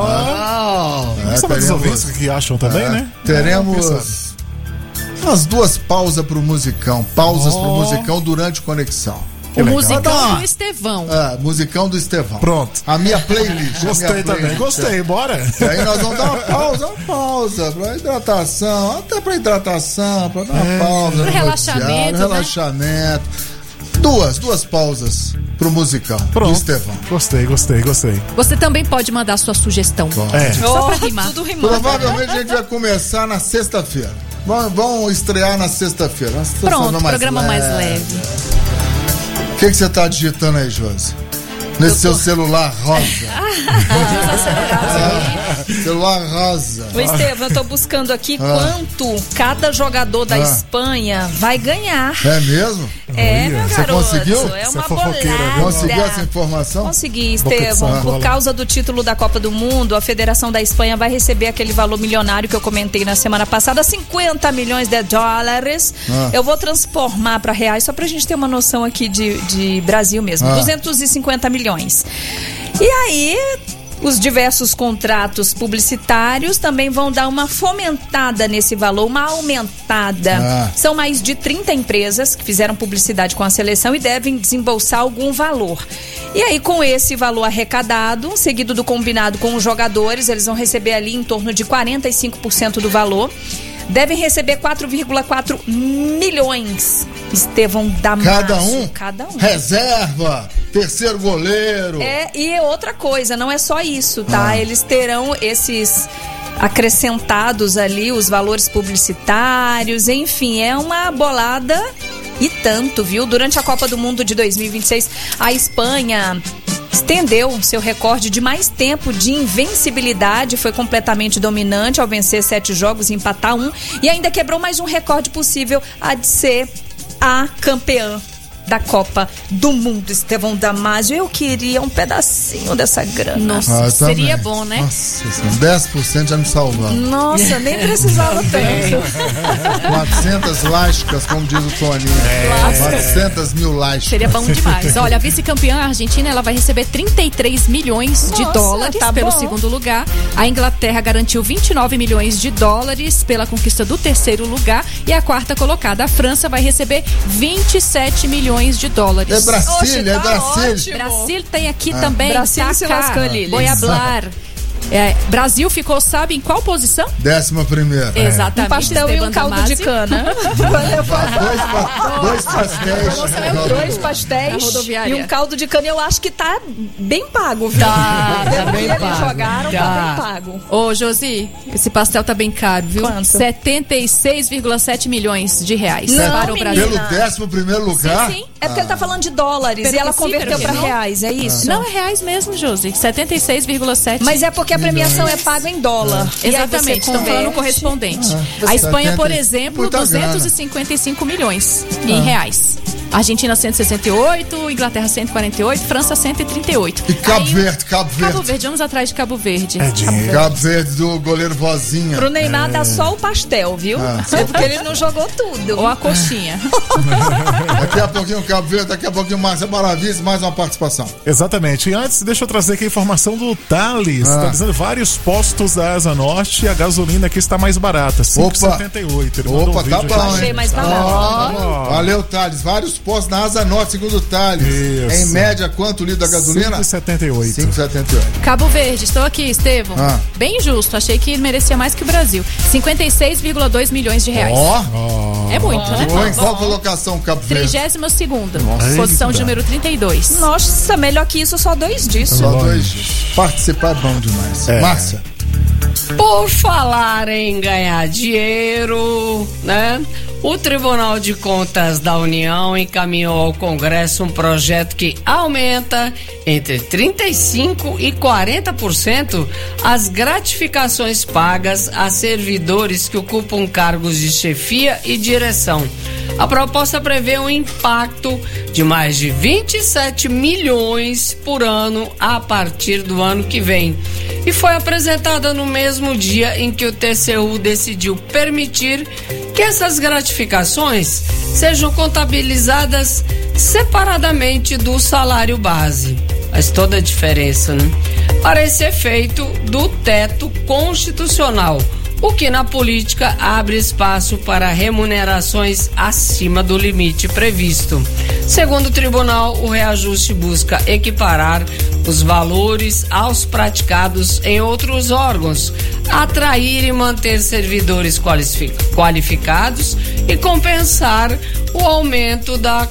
Oh. É, Sabe os ouvintes que acham também, é, né? Teremos é, umas duas pausas pro musicão, pausas oh. pro musicão durante Conexão. O musicão do Estevão. É, musicão do Estevão. Pronto. A minha playlist. Gostei minha também, playlist. Gostei, bora. E aí nós vamos dar uma pausa, uma pausa pra hidratação, até pra hidratação, pra dar uma é. pausa. Pro relaxamento, né? Relaxamento. Duas, duas pausas pro musicão Pronto. do Estevão. Gostei, gostei, gostei. Você também pode mandar sua sugestão. É. Só pra rimar. Tudo rimando. Provavelmente a gente vai começar na sexta-feira. Vamos, vamos estrear na sexta-feira. Pronto, mais programa leve. mais leve. O que, que você tá digitando aí, Josi? Nesse seu celular rosa. ah, celular rosa. O Estevão, eu tô buscando aqui ah. quanto cada jogador da ah. Espanha vai ganhar. É mesmo? É, meu Você garoto. conseguiu? É uma Você bolada. Conseguiu essa informação? Consegui, Estevão. Por causa do título da Copa do Mundo, a Federação da Espanha vai receber aquele valor milionário que eu comentei na semana passada, cinquenta milhões de dólares. Ah. Eu vou transformar para reais, só pra gente ter uma noção aqui de, de Brasil mesmo. Ah. duzentos e cinquenta milhões. E aí, Os diversos contratos publicitários também vão dar uma fomentada nesse valor, uma aumentada. Ah. São mais de trinta empresas que fizeram publicidade com a seleção e devem desembolsar algum valor. E aí, com esse valor arrecadado, seguido do combinado com os jogadores, eles vão receber ali em torno de quarenta e cinco por cento do valor. Devem receber quatro vírgula quatro milhões. Estevão Damasio. Cada um? Cada um. Reserva, terceiro goleiro. É, e outra coisa, não é só isso, tá? Ah. Eles terão esses acrescentados ali, os valores publicitários, enfim, é uma bolada e tanto, viu? Durante a Copa do Mundo de dois mil e vinte e seis, a Espanha estendeu seu recorde de mais tempo de invencibilidade, foi completamente dominante ao vencer sete jogos e empatar um, e ainda quebrou mais um recorde possível, a de ser a campeã da Copa do Mundo. Estevão Damasio, eu queria um pedacinho dessa grana. Nossa, ah, seria bom, né? Nossa, dez por cento já me salvamos. Nossa, nem precisava tanto. quatrocentas lascas, como diz o Toninho. É. quatrocentas mil lascas. Seria bom demais. Olha, a vice-campeã Argentina, ela vai receber trinta e três milhões Nossa, de dólares tá pelo bom. segundo lugar. A Inglaterra garantiu vinte e nove milhões de dólares pela conquista do terceiro lugar. E a quarta colocada, a França, vai receber vinte e sete milhões de dólares. É Brasília, Oxe, tá é Brasília. Brasília tem aqui ah. também. Brasília se lascou, Lili. Boiablar. É, Brasil ficou, sabe, em qual posição? Décima primeira. Exatamente. Um pastel e um caldo de cana. dois, pa, dois pastéis. Dois pastéis e um caldo de cana. Eu acho que tá bem pago, viu? Tá, tá bem pago. Eles jogaram, tá. tá bem pago. Ô, Josi, esse pastel tá bem caro, viu? Quanto? setenta e seis vírgula sete milhões de reais Não, para o Brasil. Pelo décimo primeiro lugar? Sim, sim. É porque ah. ele tá falando de dólares Pelo e ela converteu para reais, é isso? Não, é reais mesmo, Josi. setenta e seis vírgula sete. Mas é porque a premiação é paga em dólar. É. Exatamente, estão falando correspondente. Ah, a Espanha, por exemplo, duzentos e cinquenta e cinco milhões em ah. reais. Argentina cento e sessenta e oito, Inglaterra cento e quarenta e oito, França cento e trinta e oito. E Cabo Aí, Verde, Cabo Verde. Cabo Verde, vamos atrás de Cabo Verde. É Cabo, Cabo Verde do goleiro Vozinha. Pro Neymar é. dá só o pastel, viu? Ah. É porque ele não jogou tudo. Ou a coxinha. Daqui a pouquinho Cabo Verde, daqui a pouquinho Márcia Maravilha, mais uma participação. Exatamente. E antes, deixa eu trazer aqui a informação do Thales. Ah. Tá dizendo vários postos da Asa Norte e a gasolina aqui está mais barata, cinco reais e setenta e oito. Opa, um tá bom, hein? Achei mais barato. Oh. Valeu, Thales. Vários postos na Asa Norte, segundo o Thales. Isso. Em média, quanto o litro da gasolina? cinco reais e setenta e oito. cinco reais e setenta e oito. Cabo Verde, estou aqui, Estevão. Ah. Bem justo, achei que merecia mais que o Brasil. cinquenta e seis vírgula dois milhões de reais. Ó. Oh. É muito, oh. né? Ficou em qual colocação, Cabo Verde? trigésima segunda. Posição de número trinta e dois. Nossa, melhor que isso, só dois disso. Só dois disso. Participar é bom demais. É. Márcia. Por falar em ganhar dinheiro, né? O Tribunal de Contas da União encaminhou ao Congresso um projeto que aumenta entre trinta e cinco por cento e quarenta por cento as gratificações pagas a servidores que ocupam cargos de chefia e direção. A proposta prevê um impacto de mais de vinte e sete milhões por ano a partir do ano que vem. E foi apresentada no mesmo dia em que o T C U decidiu permitir que essas gratificações sejam contabilizadas separadamente do salário base. Faz toda a diferença, né? Para esse efeito do teto constitucional, o que na política abre espaço para remunerações acima do limite previsto. Segundo o tribunal, o reajuste busca equiparar os valores aos praticados em outros órgãos, atrair e manter servidores qualificados e compensar o aumento da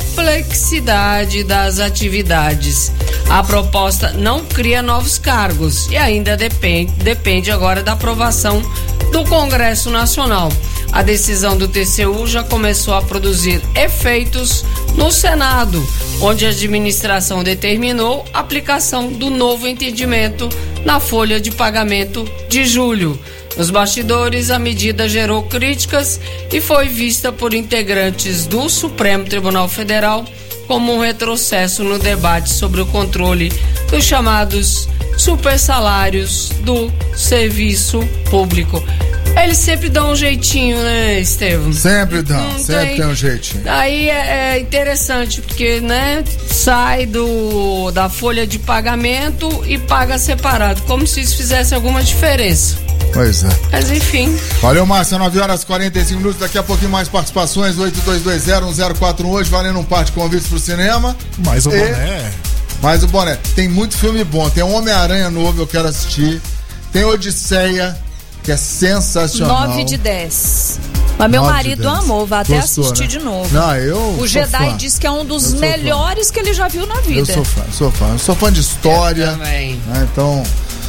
complexidade das atividades. A proposta não cria novos cargos e ainda depende, depende agora da aprovação do Congresso Nacional. A decisão do T C U já começou a produzir efeitos no Senado, onde a administração determinou a aplicação do novo entendimento na folha de pagamento de julho. Nos bastidores, a medida gerou críticas e foi vista por integrantes do Supremo Tribunal Federal como um retrocesso no debate sobre o controle dos chamados supersalários do serviço público. Eles sempre dão um jeitinho, né, Estevam? Sempre dão, Hum, sempre daí- tem um jeitinho. Aí é, é interessante, porque, né, sai do, da folha de pagamento e paga separado, como se isso fizesse alguma diferença. Pois é. Mas enfim. Valeu, Márcia, nove horas e quarenta e cinco minutos, daqui a pouquinho mais participações, oito dois dois zero um zero quatro um hoje, valendo um par de convites pro cinema. Mais o E- boné. Mais o boné. Tem muito filme bom, tem um Homem-Aranha novo, eu quero assistir, tem Odisseia, que é sensacional. nove de dez. Mas meu nove marido de dez. amou, vai até Gostou, assistir né? de novo. Não, eu O sou Jedi fã. diz que é um dos Eu sou melhores que ele já viu na vida. Eu sou fã, sou fã. Eu sou fã de história. Eu também. Né? Então,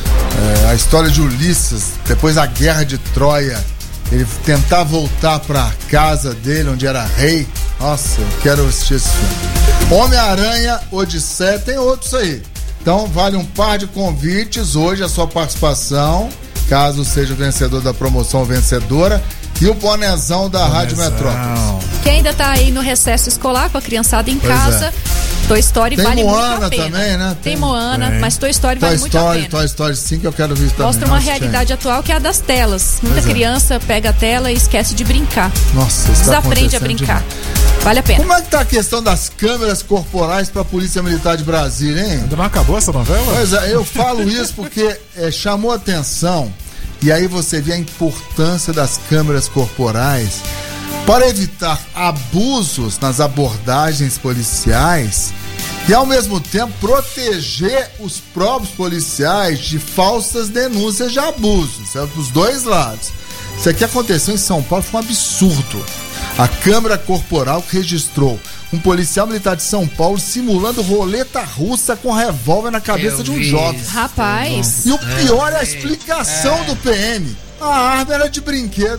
é, a história de Ulisses, depois da guerra de Troia, ele tentar voltar pra casa dele, onde era rei. Nossa, eu quero assistir esse filme. Homem-Aranha, Odisseia, tem outros aí. Então, vale um par de convites hoje, a sua participação, caso seja o vencedor da promoção ou vencedora. E o bonezão da Rádio Metrópolis. Quem ainda tá aí no recesso escolar com a criançada em Pois casa, é. Toy Story Tem vale Moana muito a pena. também, né? Tem, Tem- Moana, tem. mas Toy Story Toy vale muito a Story, pena. Toy Story cinco eu quero ver também. Mostra uma não assisti realidade atual que é a das telas. Muita Pois é. criança pega a tela e esquece de brincar. ainda. Nossa, isso tá Desaprende a acontecendo brincar. demais. Vale a pena. Como é que tá a questão das câmeras corporais pra Polícia Militar de Brasília, hein? Ainda não acabou essa novela? Pois é, eu falo isso porque é, chamou atenção e aí você vê a importância das câmeras corporais para evitar abusos nas abordagens policiais e ao mesmo tempo proteger os próprios policiais de falsas denúncias de abusos, é dos dois lados. Isso aqui aconteceu em São Paulo, foi um absurdo. A câmera corporal que registrou um policial militar de São Paulo simulando roleta russa com revólver na cabeça Eu de um vi jovem. isso. Rapaz. E o pior é a explicação do P M. A arma era de brinquedo.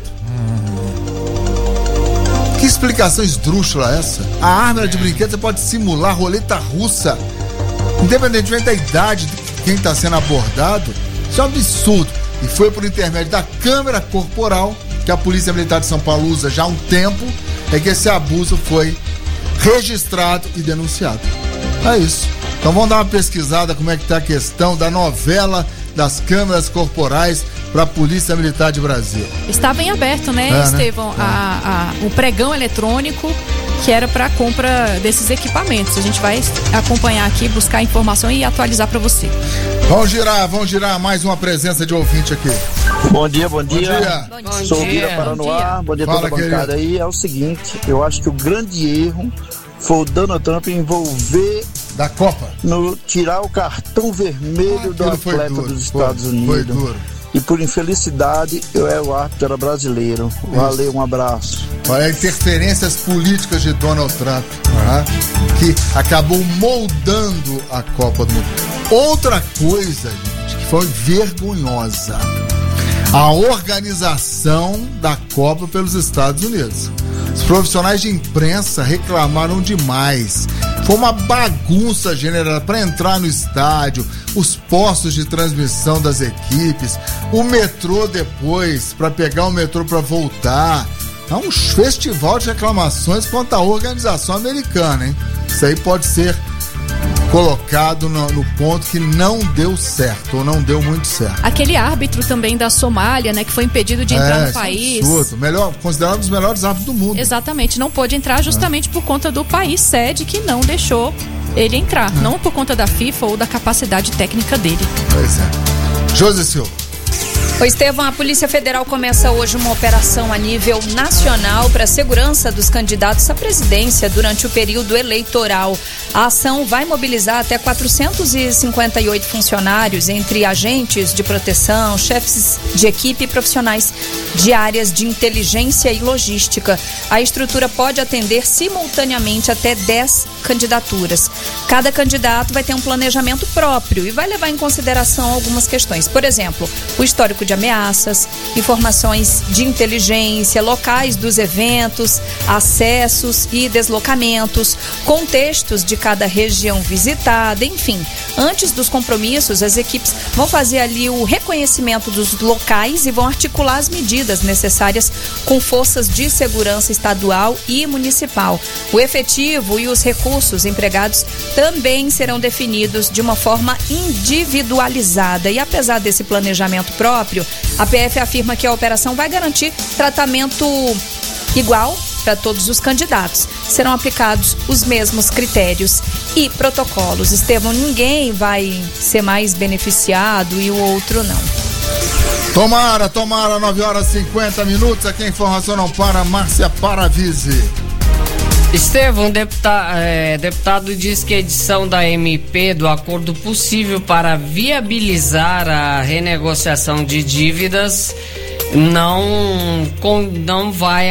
Que explicação esdrúxula é essa? A arma era de brinquedo, você pode simular roleta russa. Independentemente da idade de quem está sendo abordado, isso é um absurdo. E foi por intermédio da câmera corporal, que a Polícia Militar de São Paulo usa já há um tempo, é que esse abuso foi registrado e denunciado. É isso. Então vamos dar uma pesquisada como é que tá a questão da novela das câmeras corporais para a Polícia Militar de Brasília. Estava em aberto, né, É, né? Estevão, a- a- o pregão eletrônico que era para compra desses equipamentos. A gente vai acompanhar aqui, buscar informação e atualizar para você. Vamos girar, vamos girar mais uma presença de ouvinte aqui. Bom dia, bom dia. dia. Bom dia. Sou Vira Paranoá, bom dia a toda a Fala, bancada aí. É o seguinte, eu acho que o grande erro foi o Donald Trump envolver da Copa no tirar o cartão vermelho do aquilo foi atleta duro, dos Estados foi- Unidos. foi duro. E por infelicidade, eu era o árbitro, era brasileiro. Valeu, um abraço. Olha, interferências políticas de Donald Trump, né, que acabou moldando a Copa do Mundo. Outra coisa, gente, que foi vergonhosa, a organização da Copa pelos Estados Unidos. Os profissionais de imprensa reclamaram demais. Foi uma bagunça general para entrar no estádio, os postos de transmissão das equipes, o metrô depois, para pegar o metrô para voltar. É um festival de reclamações quanto à organização americana, hein? Isso aí pode ser colocado no, no ponto que não deu certo, ou não deu muito certo. Aquele árbitro também da Somália, né, que foi impedido de entrar É, no isso é um país. absurdo. Melhor, considerado um dos melhores árbitros do mundo. Exatamente, não pôde entrar justamente por conta do país sede que não deixou ele entrar, É. não por conta da FIFA ou da capacidade técnica dele. Pois é. José Silva. O Estevão, a Polícia Federal começa hoje uma operação a nível nacional para a segurança dos candidatos à presidência durante o período eleitoral. A ação vai mobilizar até quatrocentos e cinquenta e oito funcionários, entre agentes de proteção, chefes de equipe e profissionais de áreas de inteligência e logística. A estrutura pode atender simultaneamente até dez candidaturas. Cada candidato vai ter um planejamento próprio e vai levar em consideração algumas questões. Por exemplo, o histórico de ameaças, informações de inteligência, locais dos eventos, acessos e deslocamentos, contextos de cada região visitada, enfim. Antes dos compromissos, as equipes vão fazer ali o reconhecimento dos locais e vão articular as medidas necessárias com forças de segurança estadual e municipal. O efetivo e os recursos empregados também serão definidos de uma forma individualizada e apesar desse planejamento próprio, próprio. A P F afirma que a operação vai garantir tratamento igual para todos os candidatos. Serão aplicados os mesmos critérios e protocolos. Estevão, ninguém vai ser mais beneficiado e o outro não. Tomara, tomara, nove horas e cinquenta minutos. Aqui a informação não para, Márcia Paravise. Estevão, deputado, é, deputado diz que a edição da M P do acordo possível para viabilizar a renegociação de dívidas não, com, não vai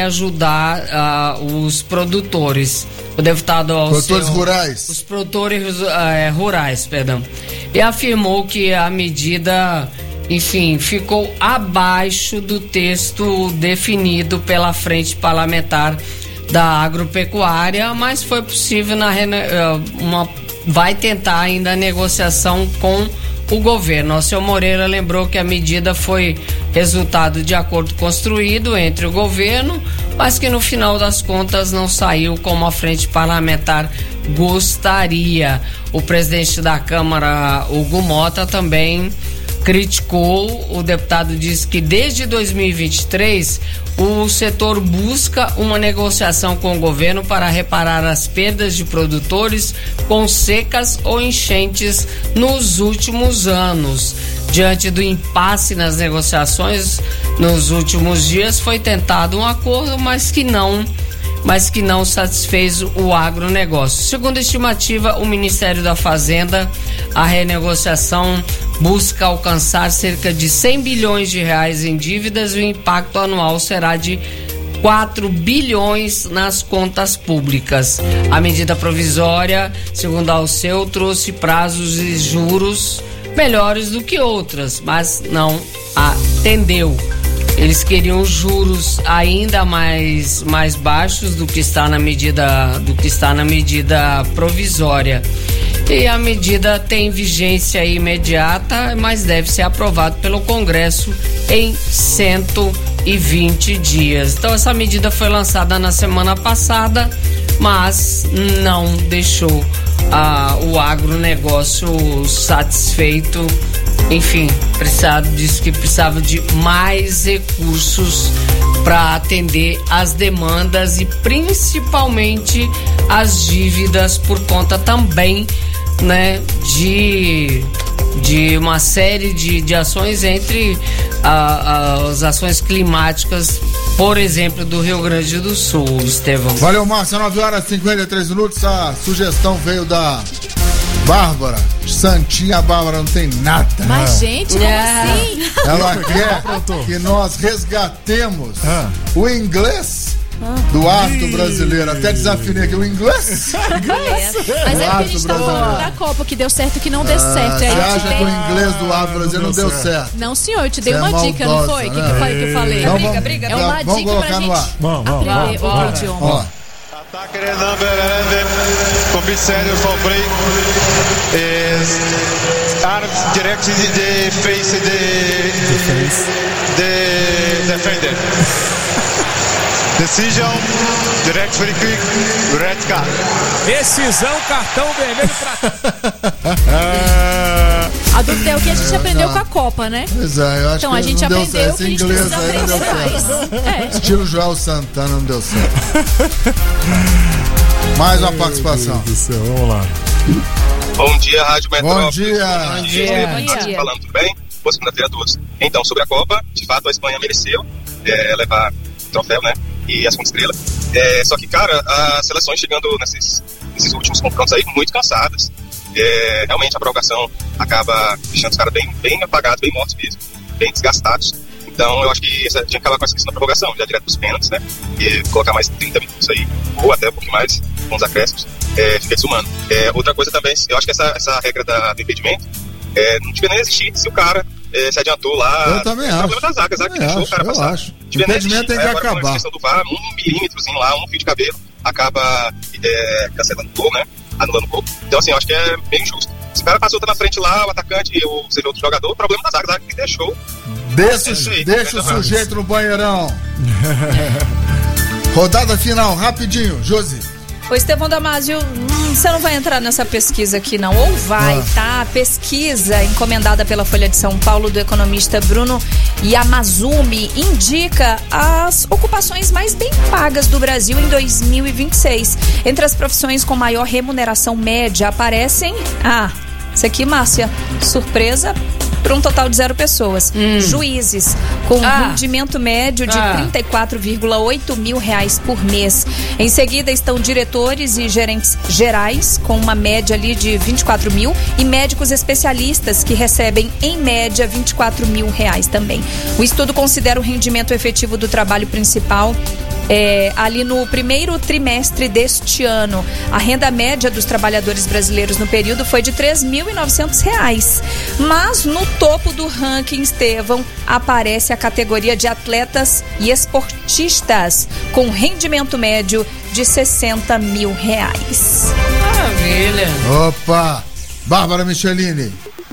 ajudar uh, os produtores. O deputado Produtores seu, rurais. Os produtores uh, rurais, perdão. E afirmou que a medida, enfim, ficou abaixo do texto definido pela frente parlamentar da agropecuária, mas foi possível na uma, vai tentar ainda a negociação com o governo. O seu Moreira lembrou que a medida foi resultado de acordo construído entre o governo, mas que no final das contas não saiu como a frente parlamentar gostaria. O presidente da Câmara, Hugo Mota, também criticou. O deputado disse que desde dois mil e vinte e três o setor busca uma negociação com o governo para reparar as perdas de produtores com secas ou enchentes nos últimos anos. Diante do impasse nas negociações nos últimos dias, foi tentado um acordo, mas que não mas que não satisfez o agronegócio. Segundo a estimativa, o Ministério da Fazenda, a renegociação busca alcançar cerca de cem bilhões de reais em dívidas e o impacto anual será de quatro bilhões nas contas públicas. A medida provisória, segundo Alceu, trouxe prazos e juros melhores do que outras, mas não atendeu. Eles queriam juros ainda mais, mais baixos do que está na medida, do que está na medida provisória. E a medida tem vigência imediata, mas deve ser aprovado pelo Congresso em cento e vinte dias. Então essa medida foi lançada na semana passada, mas não deixou ah, o agronegócio satisfeito. Enfim, precisava, disse que precisava de mais recursos para atender as demandas e principalmente as dívidas por conta também, né, de, de uma série de, de ações, entre a, a, as ações climáticas, por exemplo, do Rio Grande do Sul, Estevão. Valeu, Márcio, nove horas e cinquenta e três minutos. A sugestão veio da Bárbara. Santinha, a Bárbara não tem nada. Mas, gente, como é. assim? Ela quer que nós resgatemos ah. o inglês ah. do hábito brasileiro. Até desafinei aqui o inglês. inglês. Mas é porque a gente tá falando da Copa, que deu certo e que não deu ah, certo. Você acha que o inglês do hábito brasileiro não deu certo? certo? Não, senhor, eu te dei você uma é dica, maldosa, não foi? O né? que, que, foi que eu falei? Então, briga, vamos, briga. É uma vamos dica pra gente vamos, vamos, aprender vamos, o idioma. Attacker number commissariat van Breek is armed direct the face the the defender. Decision, direct free kick, red card. Decisão, cartão vermelho pra... A dúvida é o que a gente aprendeu com a Copa, né? Pois é, eu acho então, que a gente não aprendeu deu certo. que a gente inglês precisa aí não deu certo. É. Estilo Joel Santana não deu certo. Mais uma participação. Do céu, vamos lá. Bom dia, Rádio Metrópole. Bom dia. Bom dia. Bom dia. Falando, tudo bem? Boa segunda-feira a todos. Então, sobre a Copa, de fato a Espanha mereceu é, levar o troféu, né? E a segunda estrela. É, só que, cara, as seleções chegando nesses, nesses últimos confrontos aí muito cansadas. É, realmente a prorrogação acaba deixando os caras bem, bem apagados, bem mortos mesmo, bem desgastados. Então eu acho que essa, tinha que acabar com essa questão da prorrogação, já direto pros pênaltis, né? E colocar mais trinta minutos aí, ou até um pouquinho mais, com os acréscimos, é, fica desumano. É, outra coisa também, eu acho que essa, essa regra da, do impedimento é, não devia nem existir se o cara é, se adiantou lá. Eu também acho. O problema da zaga, a zaga que deixou o cara eu passar. Acho. O impedimento tem que agora, acabar. Com a questão do V A R, um milímetrozinho lá, um fio de cabelo, acaba é, cancelando o gol, né? Anulando o gol. Então, assim, eu acho que é bem injusto. Se o cara passou, tá na frente lá, o atacante ou seja outro jogador, o problema da zaga, a zaga que deixou. Deixa, é aí, deixa o sujeito no banheirão. Rodada final, rapidinho, Josi. O Estevão Damásio, hum, você não vai entrar nessa pesquisa aqui, não. Ou vai, ah. tá? A pesquisa encomendada pela Folha de São Paulo do economista Bruno Yamazumi indica as ocupações mais bem pagas do Brasil em dois mil e vinte e seis. Entre as profissões com maior remuneração média aparecem... Ah, isso aqui, Márcia, surpresa... para um total de zero pessoas. Hum. Juízes, com ah. rendimento médio de ah. trinta e quatro vírgula oito mil reais por mês. Em seguida estão diretores e gerentes gerais, com uma média ali de vinte e quatro mil, e médicos especialistas, que recebem, em média, vinte e quatro mil reais também. O estudo considera o rendimento efetivo do trabalho principal É, ali no primeiro trimestre deste ano. A renda média dos trabalhadores brasileiros no período foi de três mil e novecentos reais. Mas no topo do ranking, Estevão, aparece a categoria de atletas e esportistas, com rendimento médio de sessenta mil reais. Maravilha! Opa! Bárbara Michelini.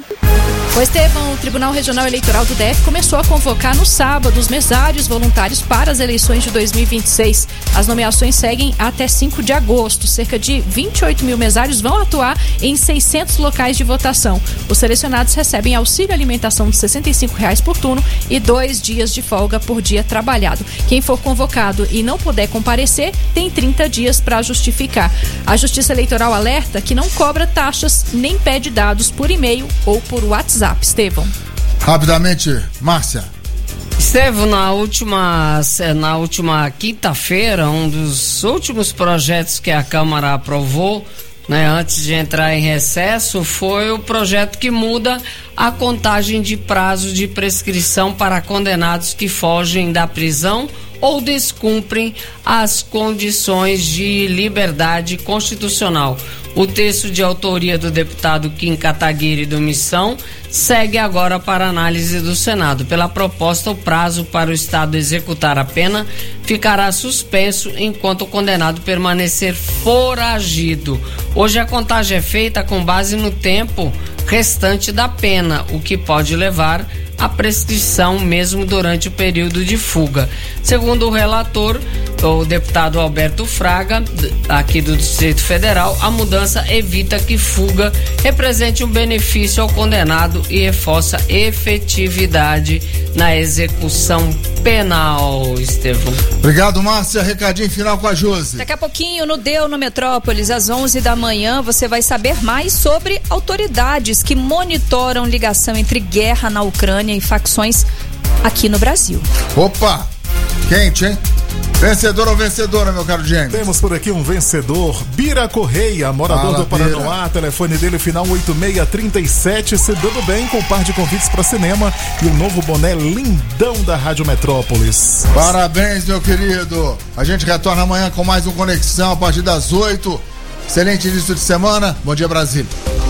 O Estevão, o Tribunal Regional Eleitoral do D F começou a convocar no sábado os mesários voluntários para as eleições de dois mil e vinte e seis. As nomeações seguem até cinco de agosto. Cerca de vinte e oito mil mesários vão atuar em seiscentos locais de votação. Os selecionados recebem auxílio alimentação de sessenta e cinco reais por turno e dois dias de folga por dia trabalhado. Quem for convocado e não puder comparecer tem trinta dias para justificar. A Justiça Eleitoral alerta que não cobra taxas nem pede dados por e-mail ou por WhatsApp. Estevão. Rapidamente, Márcia. Estevão, na última, na última quinta-feira, um dos últimos projetos que a Câmara aprovou, né, antes de entrar em recesso, foi o projeto que muda a contagem de prazo de prescrição para condenados que fogem da prisão ou descumprem as condições de liberdade constitucional. O texto de autoria do deputado Kim Kataguiri do Missão segue agora para análise do Senado. Pela proposta, o prazo para o Estado executar a pena ficará suspenso enquanto o condenado permanecer foragido. Hoje a contagem é feita com base no tempo restante da pena, o que pode levar à prescrição mesmo durante o período de fuga. Segundo o relator, o deputado Alberto Fraga, aqui do Distrito Federal, a mudança evita que fuga represente um benefício ao condenado e reforça efetividade na execução penal, Estevão. Obrigado, Márcia. Recadinho final com a Josi. Daqui a pouquinho, no Deu no Metrópolis, às onze da manhã, você vai saber mais sobre autoridades que monitoram ligação entre guerra na Ucrânia e facções aqui no Brasil. Opa! Quente, hein? Vencedor ou vencedora, meu caro James? Temos por aqui um vencedor, Bira Correia, morador Fala, do Paranoá, Bira. Telefone dele final oito seis três sete, se dando bem com um par de convites para cinema e um novo boné lindão da Rádio Metrópolis. Parabéns, meu querido. A gente retorna amanhã com mais um Conexão a partir das oito. Excelente início de semana. Bom dia, Brasília.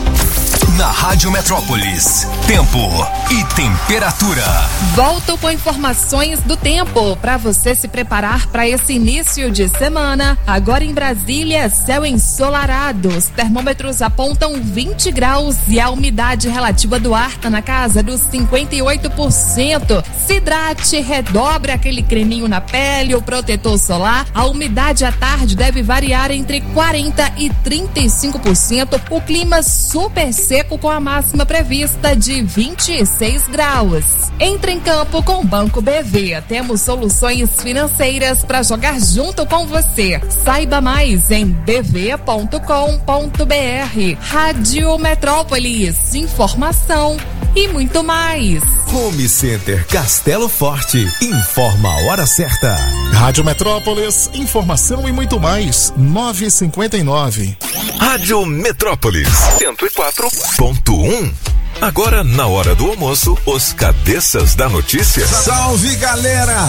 Na Rádio Metrópolis, tempo e temperatura. Volto com informações do tempo para você se preparar para esse início de semana. Agora em Brasília, céu ensolarado. Os termômetros apontam vinte graus e a umidade relativa do ar está na casa dos cinquenta e oito por cento. Se hidrate, redobre aquele creminho na pele, o protetor solar. A umidade à tarde deve variar entre quarenta e trinta e cinco por cento. O clima super seco com a máxima prevista de vinte e seis graus. Entre em campo com o Banco B V. Temos soluções financeiras para jogar junto com você. Saiba mais em b v ponto com ponto b r. Rádio Metrópolis. Informação e muito mais. Home Center Castelo Forte. Informa a hora certa. Rádio Metrópolis. Informação e muito mais. nove e cinquenta e nove. Rádio Metrópolis cento e quatro ponto um. Agora, na hora do almoço, os cabeças da notícia. Salve, galera!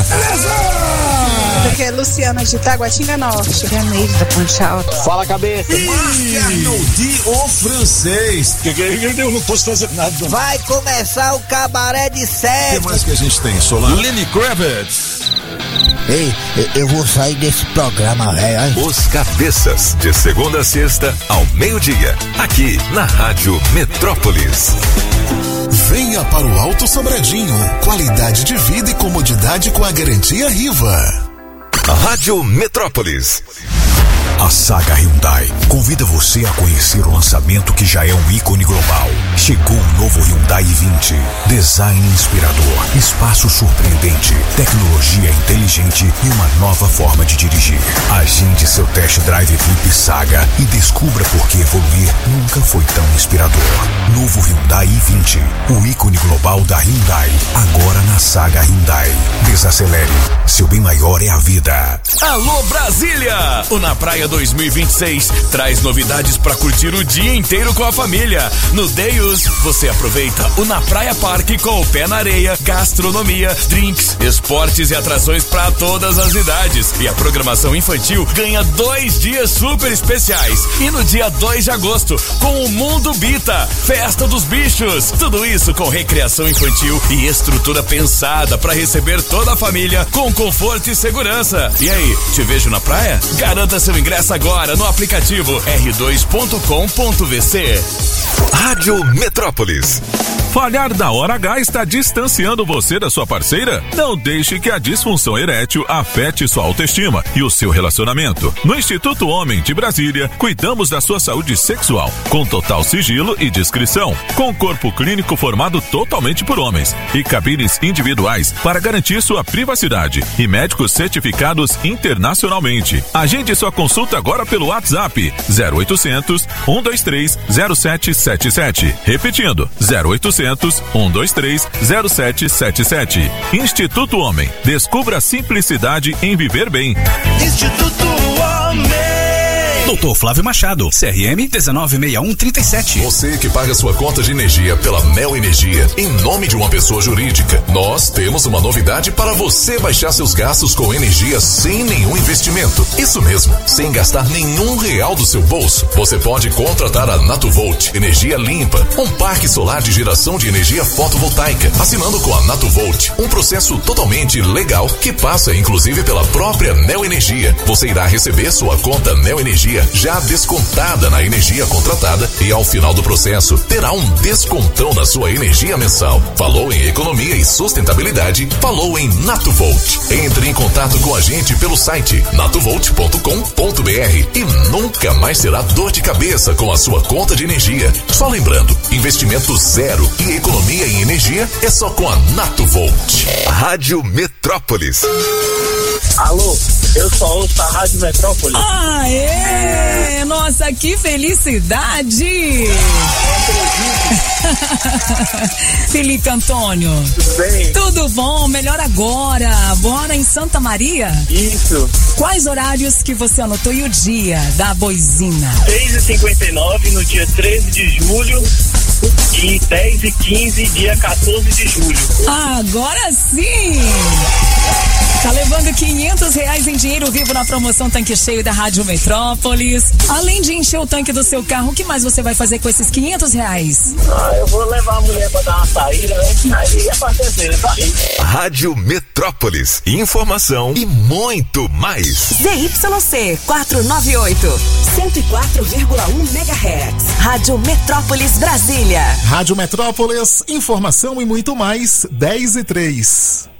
Beleza? Aqui é Luciana de Taguatinga Norte. Janeiro da Ponte Alta. Fala, cabeça. Márcia Noldi, o francês. Que, que, eu não posso fazer nada. Vai começar o cabaré de sete. O que mais que a gente tem, Solar? Lenny Kravitz. Ei, eu vou sair desse programa, velho. Os cabeças, de segunda a sexta, ao meio-dia, aqui na Rádio Metrópolis. Venha para o Alto Sobradinho. Qualidade de vida e comodidade com a garantia Riva. Rádio Metrópolis. A saga Hyundai convida você a conhecer o lançamento que já é um ícone global. Chegou o novo Hyundai i vinte. Design inspirador, espaço surpreendente, tecnologia inteligente e uma nova forma de dirigir. Agende seu test drive Equipe Saga e descubra por que evoluir nunca foi tão inspirador. Novo Hyundai i vinte, o ícone global da Hyundai, agora na saga Hyundai. Desacelere, seu bem maior é a vida. Alô Brasília! O Na Praia dois mil e vinte e seis traz novidades para curtir o dia inteiro com a família. No Deus, você aproveita o Na Praia Parque com o pé na areia, gastronomia, drinks, esportes e atrações para todas as idades. E a programação infantil ganha dois dias super especiais. E no dia dois de agosto, com o Mundo Bita, Festa dos Bichos. Tudo isso com recreação infantil e estrutura pensada para receber toda a família com conforto e segurança. E aí, te vejo na praia? Garanta seu ingresso agora no aplicativo r dois ponto com ponto v c. Rádio Metrópolis. Falhar da hora H está distanciando você da sua parceira? Não deixe que a disfunção erétil afete sua autoestima e o seu relacionamento. No Instituto Homem de Brasília, cuidamos da sua saúde sexual, com total sigilo e discrição, com corpo clínico formado totalmente por homens e cabines individuais para garantir sua privacidade e médicos certificados internacionalmente. Agende sua consulta agora pelo WhatsApp zero oitocentos, um dois três, zero sete sete sete. Repetindo, zero oitocentos, um dois três, zero sete sete sete. Instituto Homem. Descubra a simplicidade em viver bem. Instituto Homem. doutor Flávio Machado, C R M dezenove sessenta e um trinta e sete. Você que paga sua conta de energia pela Neo Energia em nome de uma pessoa jurídica, nós temos uma novidade para você baixar seus gastos com energia sem nenhum investimento. Isso mesmo, sem gastar nenhum real do seu bolso. Você pode contratar a Natuvolt, energia limpa, um parque solar de geração de energia fotovoltaica, assinando com a Natuvolt, um processo totalmente legal que passa inclusive pela própria Neo Energia. Você irá receber sua conta Neo Energia já descontada na energia contratada e ao final do processo terá um descontão na sua energia mensal. Falou em economia e sustentabilidade, falou em Natuvolt. Entre em contato com a gente pelo site natuvolt ponto com ponto b r e nunca mais terá dor de cabeça com a sua conta de energia. Só lembrando, investimento zero e economia em energia é só com a Natuvolt. Rádio Metrópolis. Alô, eu só ouço a Rádio Metrópolis. Aê! Nossa, que felicidade! Felipe Antônio. Tudo bem? Tudo bom, melhor agora. Bora em Santa Maria? Isso. Quais horários que você anotou e o dia da boizina? seis e cinquenta e nove no dia treze de julho e dez e quinze dia quatorze de julho. Agora sim! Tá levando quinhentos reais em dinheiro vivo na promoção Tanque Cheio da Rádio Metrópolis. Além de encher o tanque do seu carro, o que mais você vai fazer com esses quinhentos reais? Ah, eu vou levar a mulher pra dar uma saída, né? Aí é parceiro, tá aí. Rádio Metrópolis. Informação e muito mais. Z Y C quatrocentos e noventa e oito, cento e quatro vírgula um megahertz. Rádio Metrópolis Brasília. Rádio Metrópolis, informação e muito mais, dez e três.